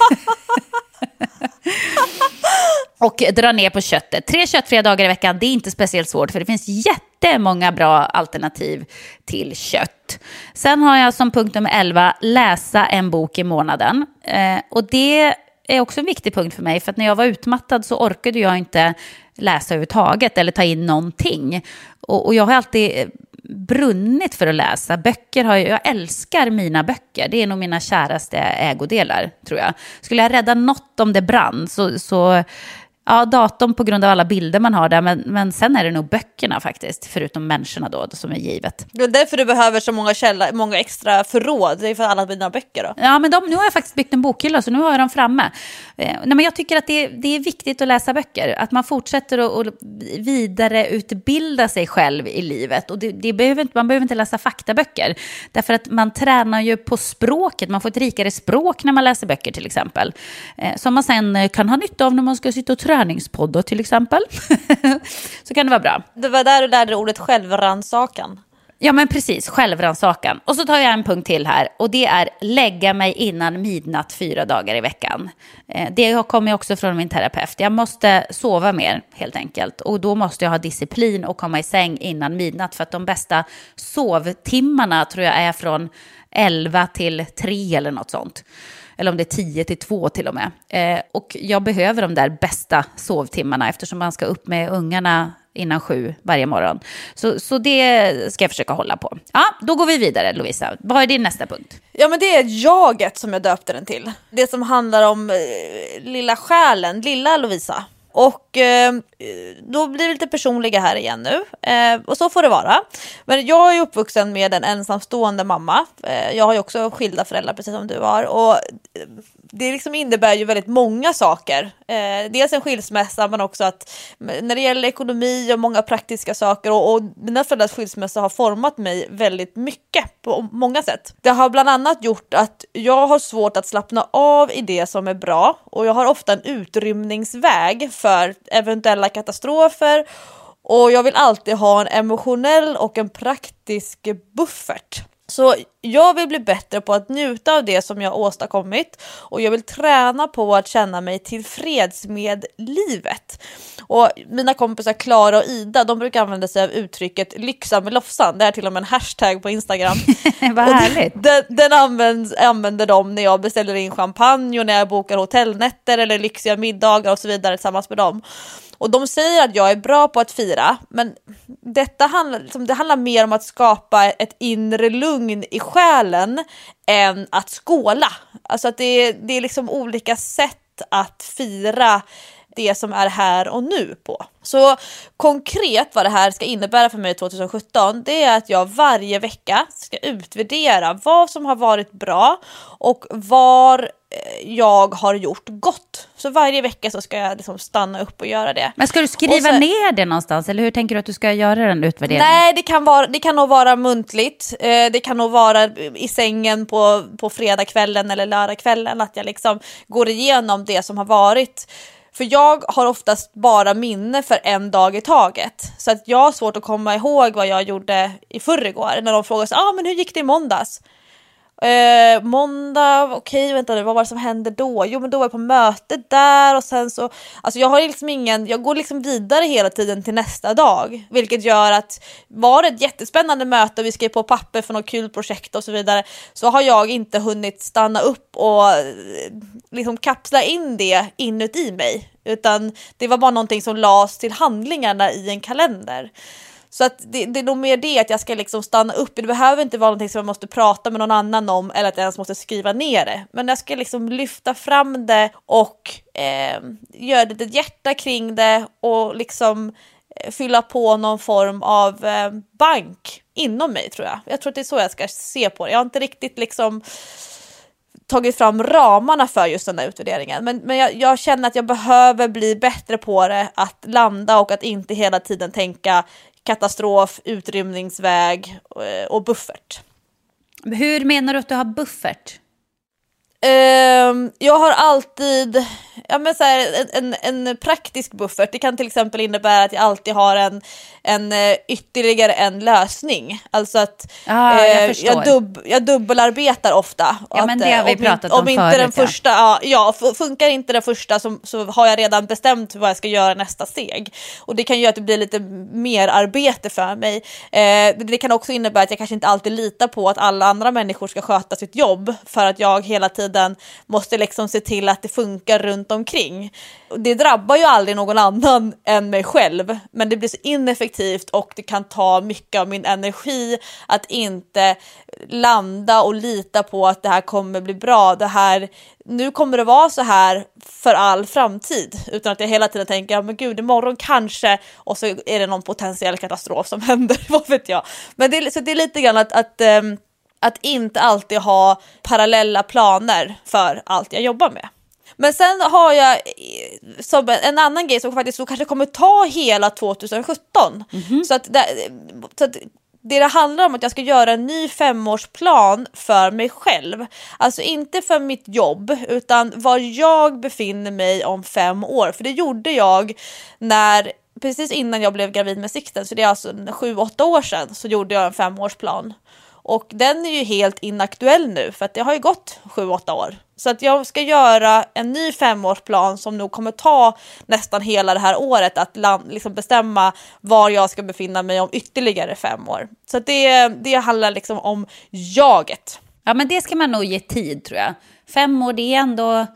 Och dra ner på köttet. Tre köttfria dagar i veckan, det är inte speciellt svårt för det finns jättemånga bra alternativ till kött. Sen har jag som punkt nummer elva, läsa en bok i månaden. Eh, och det är också en viktig punkt för mig, för att när jag var utmattad så orkade jag inte läsa överhuvudtaget eller ta in någonting. Och, och jag har alltid brunnit för att läsa. Böcker har jag, jag älskar mina böcker. Det är nog mina käraste ägodelar, tror jag. Skulle jag rädda något om det brann så... så ja, datorn på grund av alla bilder man har där, men, men sen är det nog böckerna faktiskt, förutom människorna då, som är givet. Det är därför du behöver så många källor, många extra förråd, det är för alla dina böcker då. Ja, men de, nu har jag faktiskt byggt en bokhylla, så nu har jag dem framme. Eh, nej, men jag tycker att det, det är viktigt att läsa böcker, att man fortsätter att, att vidareutbilda sig själv i livet, och det, det behöver inte, man behöver inte läsa faktaböcker, därför att man tränar ju på språket, man får ett rikare språk när man läser böcker till exempel, eh, som man sen kan ha nytta av när man ska sitta och träningspoddar till exempel. Så kan det vara bra. Det var där du lärde ordet självrannsakan. Ja, men precis, självrannsakan. Och så tar jag en punkt till här, och det är lägga mig innan midnatt fyra dagar i veckan. Det kommer också från min terapeut. Jag måste sova mer helt enkelt, och då måste jag ha disciplin och komma i säng innan midnatt, för att de bästa sovtimmarna tror jag är från elva till tre eller något sånt. Eller om det är tio till två till och med. Eh, och jag behöver de där bästa sovtimmarna eftersom man ska upp med ungarna innan sju varje morgon. Så, så det ska jag försöka hålla på. Ja, då går vi vidare, Lovisa. Vad är din nästa punkt? Ja, men det är jaget som jag döpte den till. Det som handlar om eh, lilla själen, lilla Lovisa. Och eh, då blir det lite personliga här igen nu. Eh, och så får det vara. Men jag är uppvuxen med en ensamstående mamma. Eh, jag har ju också skilda föräldrar precis som du har. Och det liksom innebär ju väldigt många saker. Eh, dels en skilsmässa, men också att när det gäller ekonomi och många praktiska saker. Och, och mina föräldrars skilsmässa har format mig väldigt mycket på många sätt. Det har bland annat gjort att jag har svårt att slappna av i det som är bra. Och jag har ofta en utrymningsväg för eventuella katastrofer. Och jag vill alltid ha en emotionell och en praktisk buffert. Så jag vill bli bättre på att njuta av det som jag åstadkommit, och jag vill träna på att känna mig tillfreds med livet. Och mina kompisar Klara och Ida, de brukar använda sig av uttrycket lyxa med lofsan. Det är till och med en hashtag på Instagram. Vad härligt. Den, den används, använder de när jag beställer in champagne och när jag bokar hotellnätter eller lyxiga middagar och så vidare tillsammans med dem. Och de säger att jag är bra på att fira, men detta handlar, liksom, det handlar mer om att skapa ett inre lugn i själen än att skåla. Alltså att det, det är liksom olika sätt att fira det som är här och nu på. Så konkret vad det här ska innebära för mig tjugohundrasjutton, det är att jag varje vecka ska utvärdera vad som har varit bra och var jag har gjort gott. Så varje vecka så ska jag liksom stanna upp och göra det. Men ska du skriva så, ner det någonstans, eller hur tänker du att du ska göra den utvärderingen? Nej, det kan, vara, det kan nog vara muntligt. Eh, det kan nog vara i sängen på, på fredagskvällen eller lördagskvällen, att jag liksom går igenom det som har varit. För jag har oftast bara minne för en dag i taget. Så att jag har svårt att komma ihåg vad jag gjorde i förrgår. När de frågar så, ah, men hur gick det i måndags? Eh, måndag, okej, okay, vänta nu, vad var det som hände då? Jo, men då var jag på möte där och sen så, alltså jag har liksom ingen, jag går liksom vidare hela tiden till nästa dag, vilket gör att var det ett jättespännande möte och vi skrev på papper för något kul projekt och så vidare, så har jag inte hunnit stanna upp och liksom kapsla in det inuti mig, utan det var bara någonting som lades till handlingarna i en kalender. Så att det, det är nog mer det att jag ska liksom stanna upp. Det behöver inte vara någonting som jag måste prata med någon annan om, eller att jag ens måste skriva ner det. Men jag ska liksom lyfta fram det och eh, göra det ett hjärta kring det och liksom eh, fylla på någon form av eh, bank inom mig, tror jag. Jag tror att det är så jag ska se på det. Jag har inte riktigt liksom tagit fram ramarna för just den där utvärderingen. Men, men jag, jag känner att jag behöver bli bättre på det, att landa och att inte hela tiden tänka katastrof, utrymningsväg och buffert. Hur menar du att du har buffert? Uh, jag har alltid ja, men så här, en, en, en praktisk buffert. Det kan till exempel innebära att jag alltid har en, en ytterligare en lösning. Alltså att ah, jag, eh, jag, dubb, jag dubbelarbetar ofta. Ja, men det har vi att, pratat om, om om inte förut, den första, ja. Ja, funkar inte den första så, så har jag redan bestämt vad jag ska göra nästa steg. Och det kan göra att det blir lite mer arbete för mig. Eh, det kan också innebära att jag kanske inte alltid litar på att alla andra människor ska sköta sitt jobb, för att jag hela tiden måste liksom se till att det funkar runt omkring. Det drabbar ju aldrig någon annan än mig själv, men det blir så ineffektivt och det kan ta mycket av min energi att inte landa och lita på att det här kommer bli bra. Det här, nu kommer det vara så här för all framtid, utan att jag hela tiden tänker, men gud, imorgon kanske, och så är det någon potentiell katastrof som händer, vad vet jag. Men det är, så det är lite grann att, att um, Att inte alltid ha parallella planer för allt jag jobbar med. Men sen har jag som en annan grej som faktiskt så kanske kommer ta hela tjugohundrasjutton. Mm-hmm. Så, att det, så att det det handlar om att jag ska göra en ny femårsplan för mig själv. Alltså inte för mitt jobb, utan var jag befinner mig om fem år. För det gjorde jag när, precis innan jag blev gravid med Sixten, så det är alltså sju, åtta år sedan, så gjorde jag en femårsplan. Och den är ju helt inaktuell nu, för att det har ju gått sju, åtta år. Så att jag ska göra en ny femårsplan som nog kommer ta nästan hela det här året att land, liksom bestämma var jag ska befinna mig om ytterligare fem år. Så att det, det handlar liksom om jaget. Ja, men det ska man nog ge tid, tror jag. Fem år, det är ändå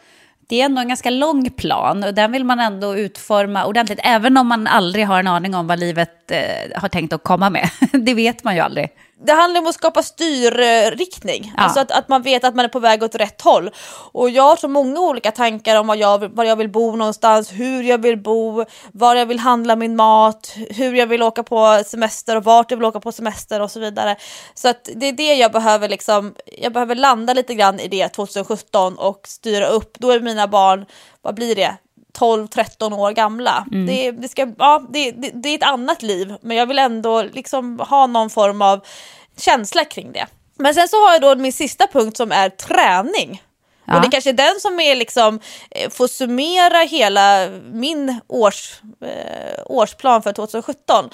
Det är ändå en ganska lång plan och den vill man ändå utforma ordentligt. Även om man aldrig har en aning om vad livet eh, har tänkt att komma med. Det vet man ju aldrig. Det handlar om att skapa styrriktning. Ja. Alltså att, att man vet att man är på väg åt rätt håll. Och jag har så många olika tankar om var jag, var jag vill bo någonstans, hur jag vill bo, var jag vill handla min mat, hur jag vill åka på semester och vart jag vill åka på semester och så vidare. Så att det är det jag behöver liksom, jag behöver landa lite grann i det tjugo-sjutton och styra upp. Då är mina barn, vad blir det? tolv tretton år gamla. Mm. Det, det, ska, ja, det, det, det är ett annat liv, men jag vill ändå liksom ha någon form av känsla kring det. Men sen så har jag då min sista punkt som är träning. Ja. Och det kanske är den som är liksom, får summera hela min års, eh, årsplan för tjugo-sjutton.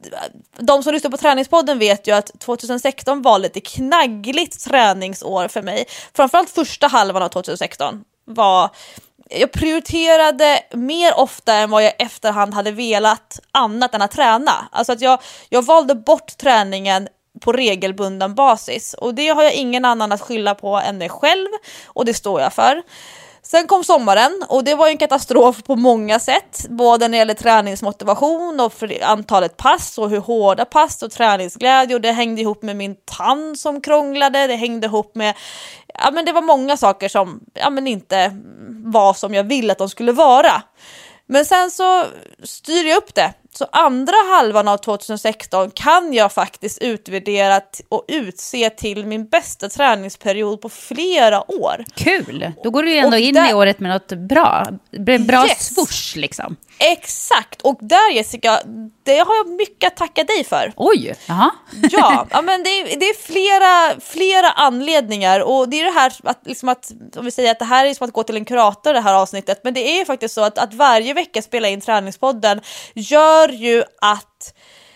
De som lyssnar på träningspodden vet ju att tjugo-sexton var lite knaggligt träningsår för mig. Framförallt första halvan av tjugo-sexton var... Jag prioriterade mer ofta än vad jag efterhand hade velat annat än att träna. Alltså att jag, jag valde bort träningen på regelbunden basis. Och det har jag ingen annan att skylla på än mig själv. Och det står jag för. Sen kom sommaren och det var en katastrof på många sätt. Både när det gäller träningsmotivation och för antalet pass och hur hårda pass och träningsglädje. Och det hängde ihop med min tand som krånglade. Det hängde ihop med... Ja, men det var många saker som ja, men inte var som jag ville att de skulle vara. Men sen så styr jag upp det. Så andra halvan av tjugo-sexton kan jag faktiskt utvärdera och utse till min bästa träningsperiod på flera år. Kul! Då går du ju ändå och in där... i året med något bra. Bra yes. swoosh liksom. Exakt! Och där, Jessica, det har jag mycket att tacka dig för. Oj! Aha. Ja, ja, men det är, det är flera, flera anledningar. Och det är det här att, liksom att, om vi säger att det här är som att gå till en kurator det här avsnittet. Men det är faktiskt så att, att varje vecka spela in träningspodden gör ju att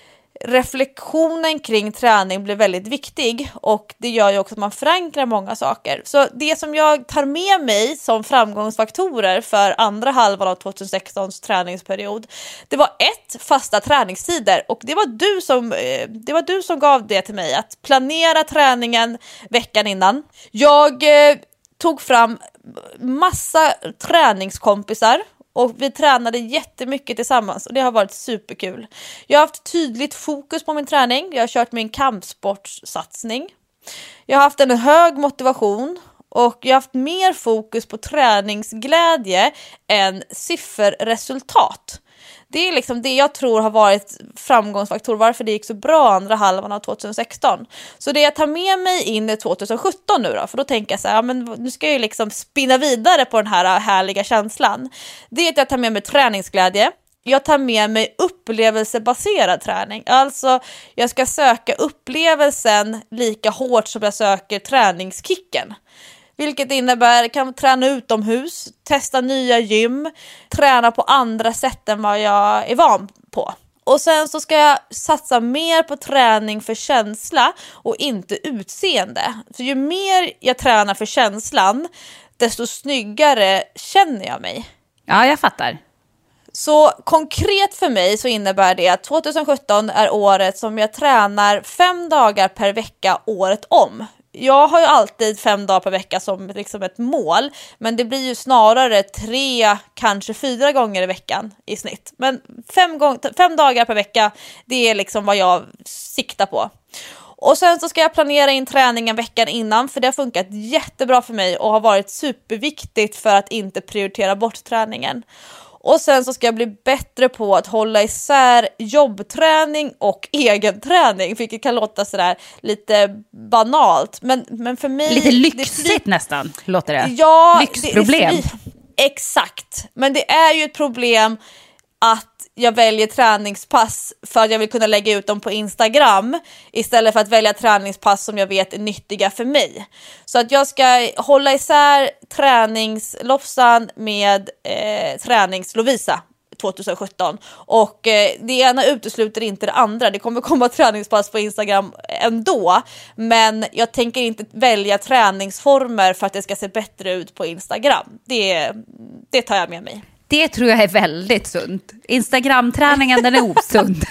reflektionen kring träning blir väldigt viktig, och det gör ju också att man förankrar många saker. Så det som jag tar med mig som framgångsfaktorer för andra halvan av tjugo-sextons träningsperiod, det var ett, fasta träningstider, och det var du som det var du som gav det till mig, att planera träningen veckan innan. Jag eh, tog fram massa träningskompisar och vi tränade jättemycket tillsammans och det har varit superkul. Jag har haft tydligt fokus på min träning. Jag har kört min kampsportssatsning. Jag har haft en hög motivation och jag har haft mer fokus på träningsglädje än sifferresultat. Det är liksom det jag tror har varit framgångsfaktor varför det gick så bra andra halvan av tjugo-sexton. Så det jag tar med mig in i tjugo-sjutton nu då, för då tänker jag så här, ja, men nu ska jag ju liksom spinna vidare på den här härliga känslan. Det är att jag tar med mig träningsglädje. Jag tar med mig upplevelsebaserad träning. Alltså jag ska söka upplevelsen lika hårt som jag söker träningskicken. Vilket innebär kan träna utomhus, testa nya gym, träna på andra sätt än vad jag är van på. Och sen så ska jag satsa mer på träning för känsla och inte utseende. För ju mer jag tränar för känslan, desto snyggare känner jag mig. Ja, jag fattar. Så konkret för mig så innebär det att tjugo-sjutton är året som jag tränar fem dagar per vecka året om. Jag har ju alltid fem dagar per vecka som liksom ett mål, men det blir ju snarare tre, kanske fyra gånger i veckan i snitt. Men fem, gång, fem dagar per vecka, det är liksom vad jag siktar på. Och sen så ska jag planera in träningen veckan innan, för det har funkat jättebra för mig och har varit superviktigt för att inte prioritera bort träningen. Och sen så ska jag bli bättre på att hålla isär jobbträning och egenträning, vilket kan låta sådär lite banalt. Men, men för mig... Lite lyxigt det, nästan, låter det. Ja, lyxproblem. Det, det, exakt. Men det är ju ett problem att jag väljer träningspass för att jag vill kunna lägga ut dem på Instagram istället för att välja träningspass som jag vet är nyttiga för mig. Så att jag ska hålla isär träningslofsan med eh, träningslovisa tjugo-sjutton. Och eh, det ena utesluter inte det andra. Det kommer komma träningspass på Instagram ändå. Men jag tänker inte välja träningsformer för att det ska se bättre ut på Instagram. Det, det tar jag med mig. Det tror jag är väldigt sunt. Instagram-träningen, den är osund.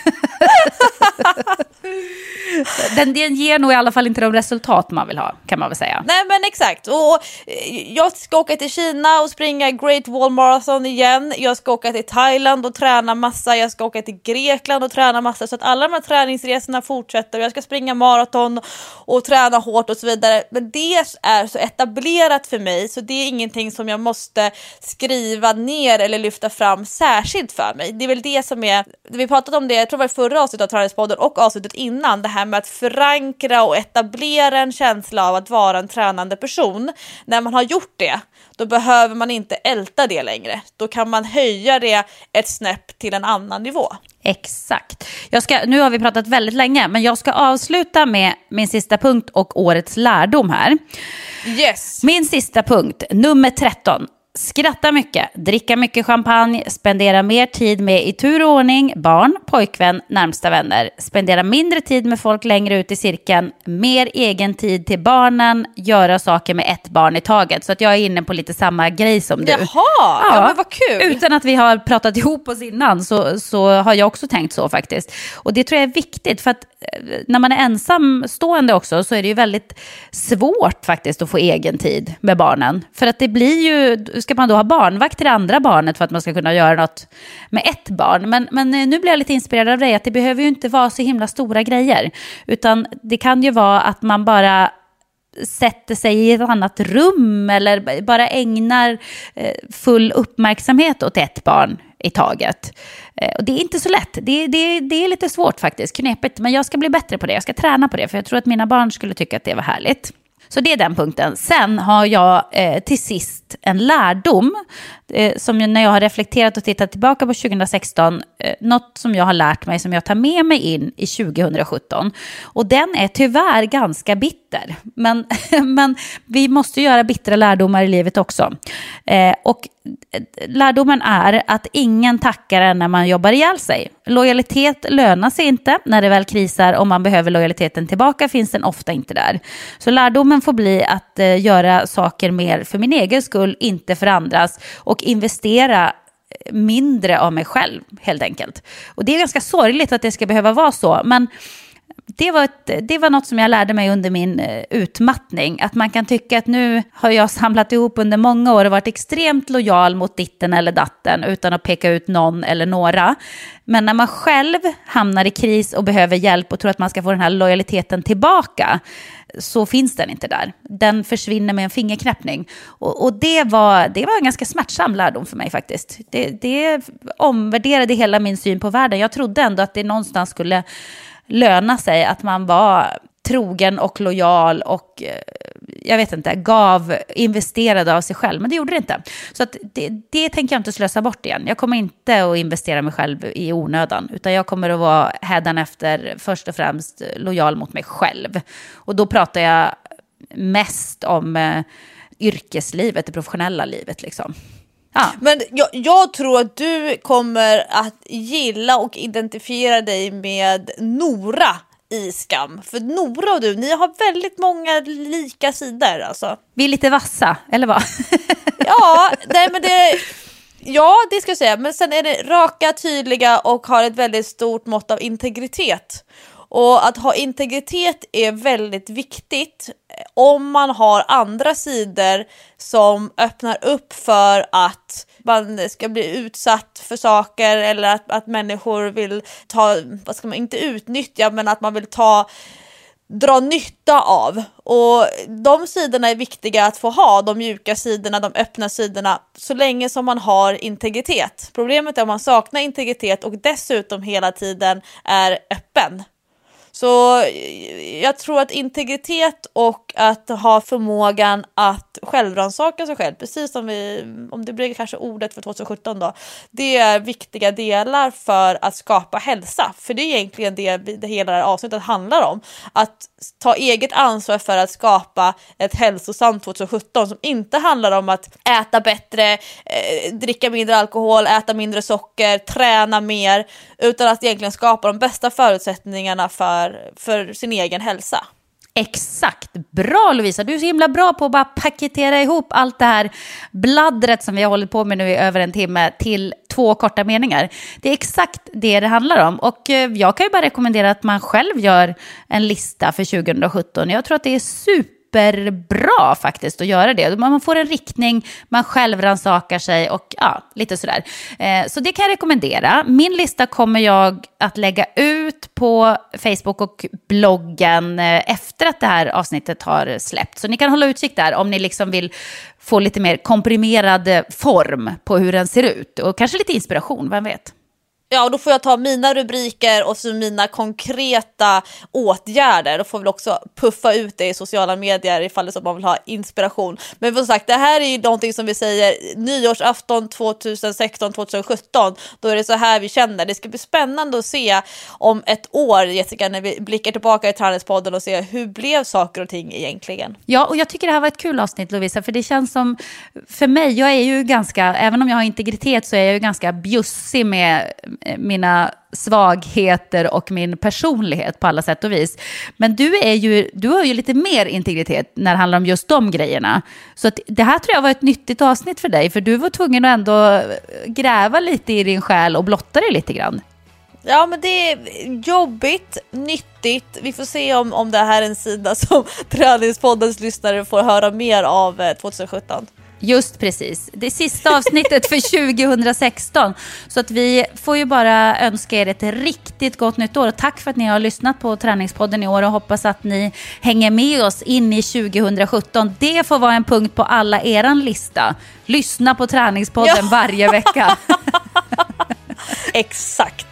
den, den ger nog i alla fall inte de resultat man vill ha, kan man väl säga. Nej men exakt, och jag ska åka till Kina och springa Great Wall Marathon igen. Jag ska åka till Thailand och träna massa. Jag ska åka till Grekland och träna massa. Så att alla de här träningsresorna fortsätter. Jag ska springa maraton och träna hårt och så vidare. Men det är så etablerat för mig, så det är ingenting som jag måste skriva ner eller lyfta fram särskilt för mig. Det är väl det som är, vi pratade om det, jag tror det var förra avsnittet av Träningspodden och avsnittet innan, det här med att förankra och etablera en känsla av att vara en tränande person. När man har gjort det, då behöver man inte älta det längre. Då kan man höja det ett snäpp till en annan nivå. Exakt. Jag ska, nu har vi pratat väldigt länge, men jag ska avsluta med min sista punkt och årets lärdom här. Yes. Min sista punkt, nummer tretton. Skratta mycket, dricka mycket champagne, spendera mer tid med i tur och ordning, barn, pojkvän, närmsta vänner. Spendera mindre tid med folk längre ut i cirkeln, mer egen tid till barnen, göra saker med ett barn i taget. Så att jag är inne på lite samma grej som du. Jaha, ja, ja men vad kul. Utan att vi har pratat ihop oss innan så, så har jag också tänkt så faktiskt. Och det tror jag är viktigt, för att när man är ensamstående också så är det ju väldigt svårt faktiskt att få egen tid med barnen. För att det blir ju, ska man då ha barnvakt till det andra barnet för att man ska kunna göra något med ett barn. Men, men nu blir jag lite inspirerad av dig att det behöver ju inte vara så himla stora grejer. Utan det kan ju vara att man bara sätter sig i ett annat rum eller bara ägnar full uppmärksamhet åt ett barn i taget. Och det är inte så lätt. Det, det, det är lite svårt faktiskt, knepigt. Men jag ska bli bättre på det. Jag ska träna på det, för jag tror att mina barn skulle tycka att det var härligt. Så det är den punkten. Sen har jag eh, till sist en lärdom eh, som när jag har reflekterat och tittat tillbaka på tjugo sexton, eh, något som jag har lärt mig som jag tar med mig in i tjugo sjutton. Och den är tyvärr ganska bitter. Men, men vi måste göra bittra lärdomar i livet också. Eh, och lärdomen är att ingen tackar en när man jobbar ihjäl sig. Lojalitet lönar sig inte. När det väl krisar och man behöver lojaliteten tillbaka finns den ofta inte där. Så lärdomen får bli att eh, göra saker mer för min egen skull, inte för andras, och investera mindre av mig själv helt enkelt. Och det är ganska sorgligt att det ska behöva vara så, men det var, ett, det var något som jag lärde mig under min uh, utmattning. Att man kan tycka att nu har jag samlat ihop under många år och varit extremt lojal mot ditten eller datten utan att peka ut någon eller några. Men när man själv hamnar i kris och behöver hjälp och tror att man ska få den här lojaliteten tillbaka, så finns den inte där. Den försvinner med en fingerknäppning. Och, och det, var, det var en ganska smärtsam lärdom för mig faktiskt. Det, det omvärderade hela min syn på världen. Jag trodde ändå att det någonstans skulle löna sig att man var trogen och lojal och jag vet inte, gav, investerade av sig själv, men det gjorde det inte. Så att det, det tänker jag inte slösa bort igen. Jag kommer inte att investera mig själv i onödan, utan jag kommer att vara hädanefter först och främst lojal mot mig själv. Och då pratar jag mest om eh, yrkeslivet, det professionella livet liksom. Ja. Men jag, jag tror att du kommer att gilla och identifiera dig med Nora i Skam. För Nora och du, ni har väldigt många lika sidor alltså. Vi är lite vassa, eller vad? Ja, nej men det, ja, det ska jag säga. Men sen är det raka, tydliga och har ett väldigt stort mått av integritet. Och att ha integritet är väldigt viktigt om man har andra sidor som öppnar upp för att man ska bli utsatt för saker eller att, att människor vill ta, vad ska man inte utnyttja, men att man vill ta dra nytta av. Och de sidorna är viktiga att få ha, de mjuka sidorna, de öppna sidorna, så länge som man har integritet. Problemet är om man saknar integritet och dessutom hela tiden är öppen. Så jag tror att integritet och att ha förmågan att självrannsaka sig själv, precis som vi, om det blir kanske ordet för tjugo sjutton då, det är viktiga delar för att skapa hälsa. För det är egentligen det, det hela det här avsnittet handlar om. Att ta eget ansvar för att skapa ett hälsosamt tjugo sjutton som inte handlar om att äta bättre, eh, dricka mindre alkohol, äta mindre socker, träna mer, utan att egentligen skapa de bästa förutsättningarna för för sin egen hälsa. Exakt. Bra Lovisa, du är så himla bra på att bara paketera ihop allt det här bladdret som vi har hållit på med nu i över en timme till två korta meningar. Det är exakt det det handlar om. Och jag kan ju bara rekommendera att man själv gör en lista för tjugo sjutton. Jag tror att det är superbra faktiskt att göra det. Man får en riktning, man själv rannsakar sig och ja, lite sådär. Så det kan jag rekommendera. Min lista kommer jag att lägga ut på Facebook och bloggen efter att det här avsnittet har släppt. Så ni kan hålla utkik där om ni liksom vill få lite mer komprimerad form på hur den ser ut. Och kanske lite inspiration, vem vet? Ja, och då får jag ta mina rubriker och så mina konkreta åtgärder. Då får vi också puffa ut det i sociala medier ifall det så man vill ha inspiration. Men som sagt, det här är ju någonting som vi säger nyårsafton tjugohundrasexton tjugosjutton. Då är det så här vi känner. Det ska bli spännande att se om ett år, Jessica, när vi blickar tillbaka i Träningspodden och ser hur blev saker och ting egentligen. Ja, och jag tycker det här var ett kul avsnitt, Lovisa, för det känns som, för mig, jag är ju ganska, även om jag har integritet så är jag ju ganska bjussig med mina svagheter och min personlighet på alla sätt och vis. Men du är ju, du har ju lite mer integritet när det handlar om just de grejerna. Så att det här tror jag var ett nyttigt avsnitt för dig, för du var tvungen att ändå gräva lite i din själ och blotta dig lite grann. Ja, men det är jobbigt, nyttigt. Vi får se om, om det här är en sida som Träningspoddens lyssnare får höra mer av tjugohundrasjutton. Just precis. Det är sista avsnittet för tjugohundrasexton. Så att vi får ju bara önska er ett riktigt gott nytt år. Och tack för att ni har lyssnat på Träningspodden i år. Och hoppas att ni hänger med oss in i tjugohundrasjutton. Det får vara en punkt på alla eran lista. Lyssna på Träningspodden ja. varje vecka. Exakt.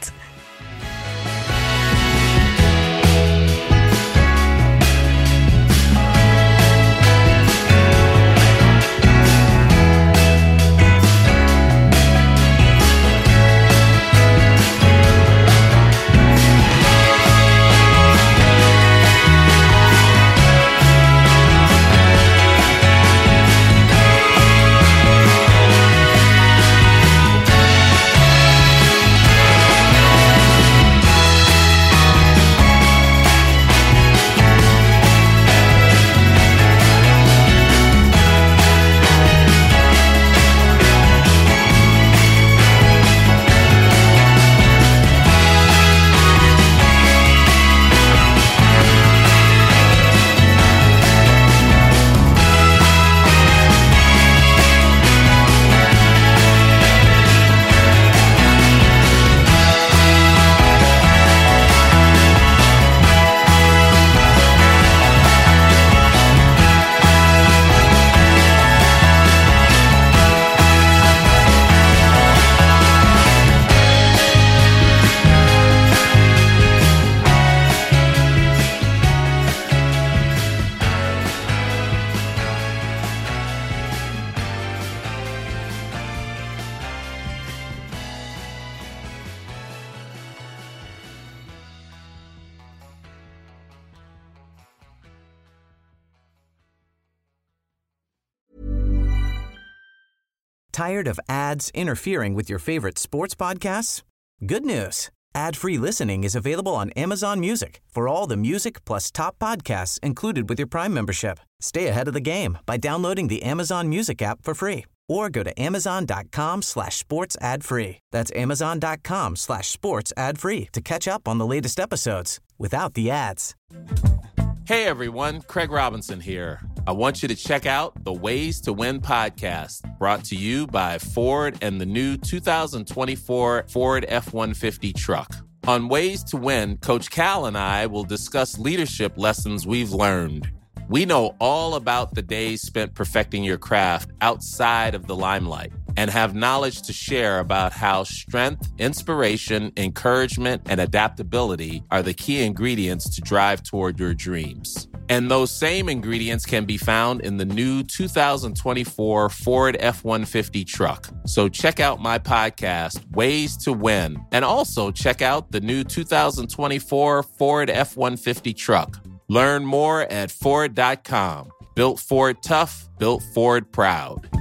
Tired of ads interfering with your favorite sports podcasts? Good news. Ad-free listening is available on Amazon Music for all the music plus top podcasts included with your Prime membership. Stay ahead of the game by downloading the Amazon Music app for free or go to amazon.com slash sports ad free. That's amazon.com slash sports ad free to catch up on the latest episodes without the ads. Hey everyone, Craig Robinson here. I want you to check out the Ways to Win podcast, brought to you by Ford and the new two thousand twenty-four Ford F one fifty truck. On Ways to Win, Coach Cal and I will discuss leadership lessons we've learned. We know all about the days spent perfecting your craft outside of the limelight and have knowledge to share about how strength, inspiration, encouragement, and adaptability are the key ingredients to drive toward your dreams. And those same ingredients can be found in the new two thousand twenty-four Ford F one fifty truck. So check out my podcast, Ways to Win, and also check out the new two thousand twenty-four Ford F one fifty truck. Learn more at Ford dot com. Built Ford tough, built Ford proud.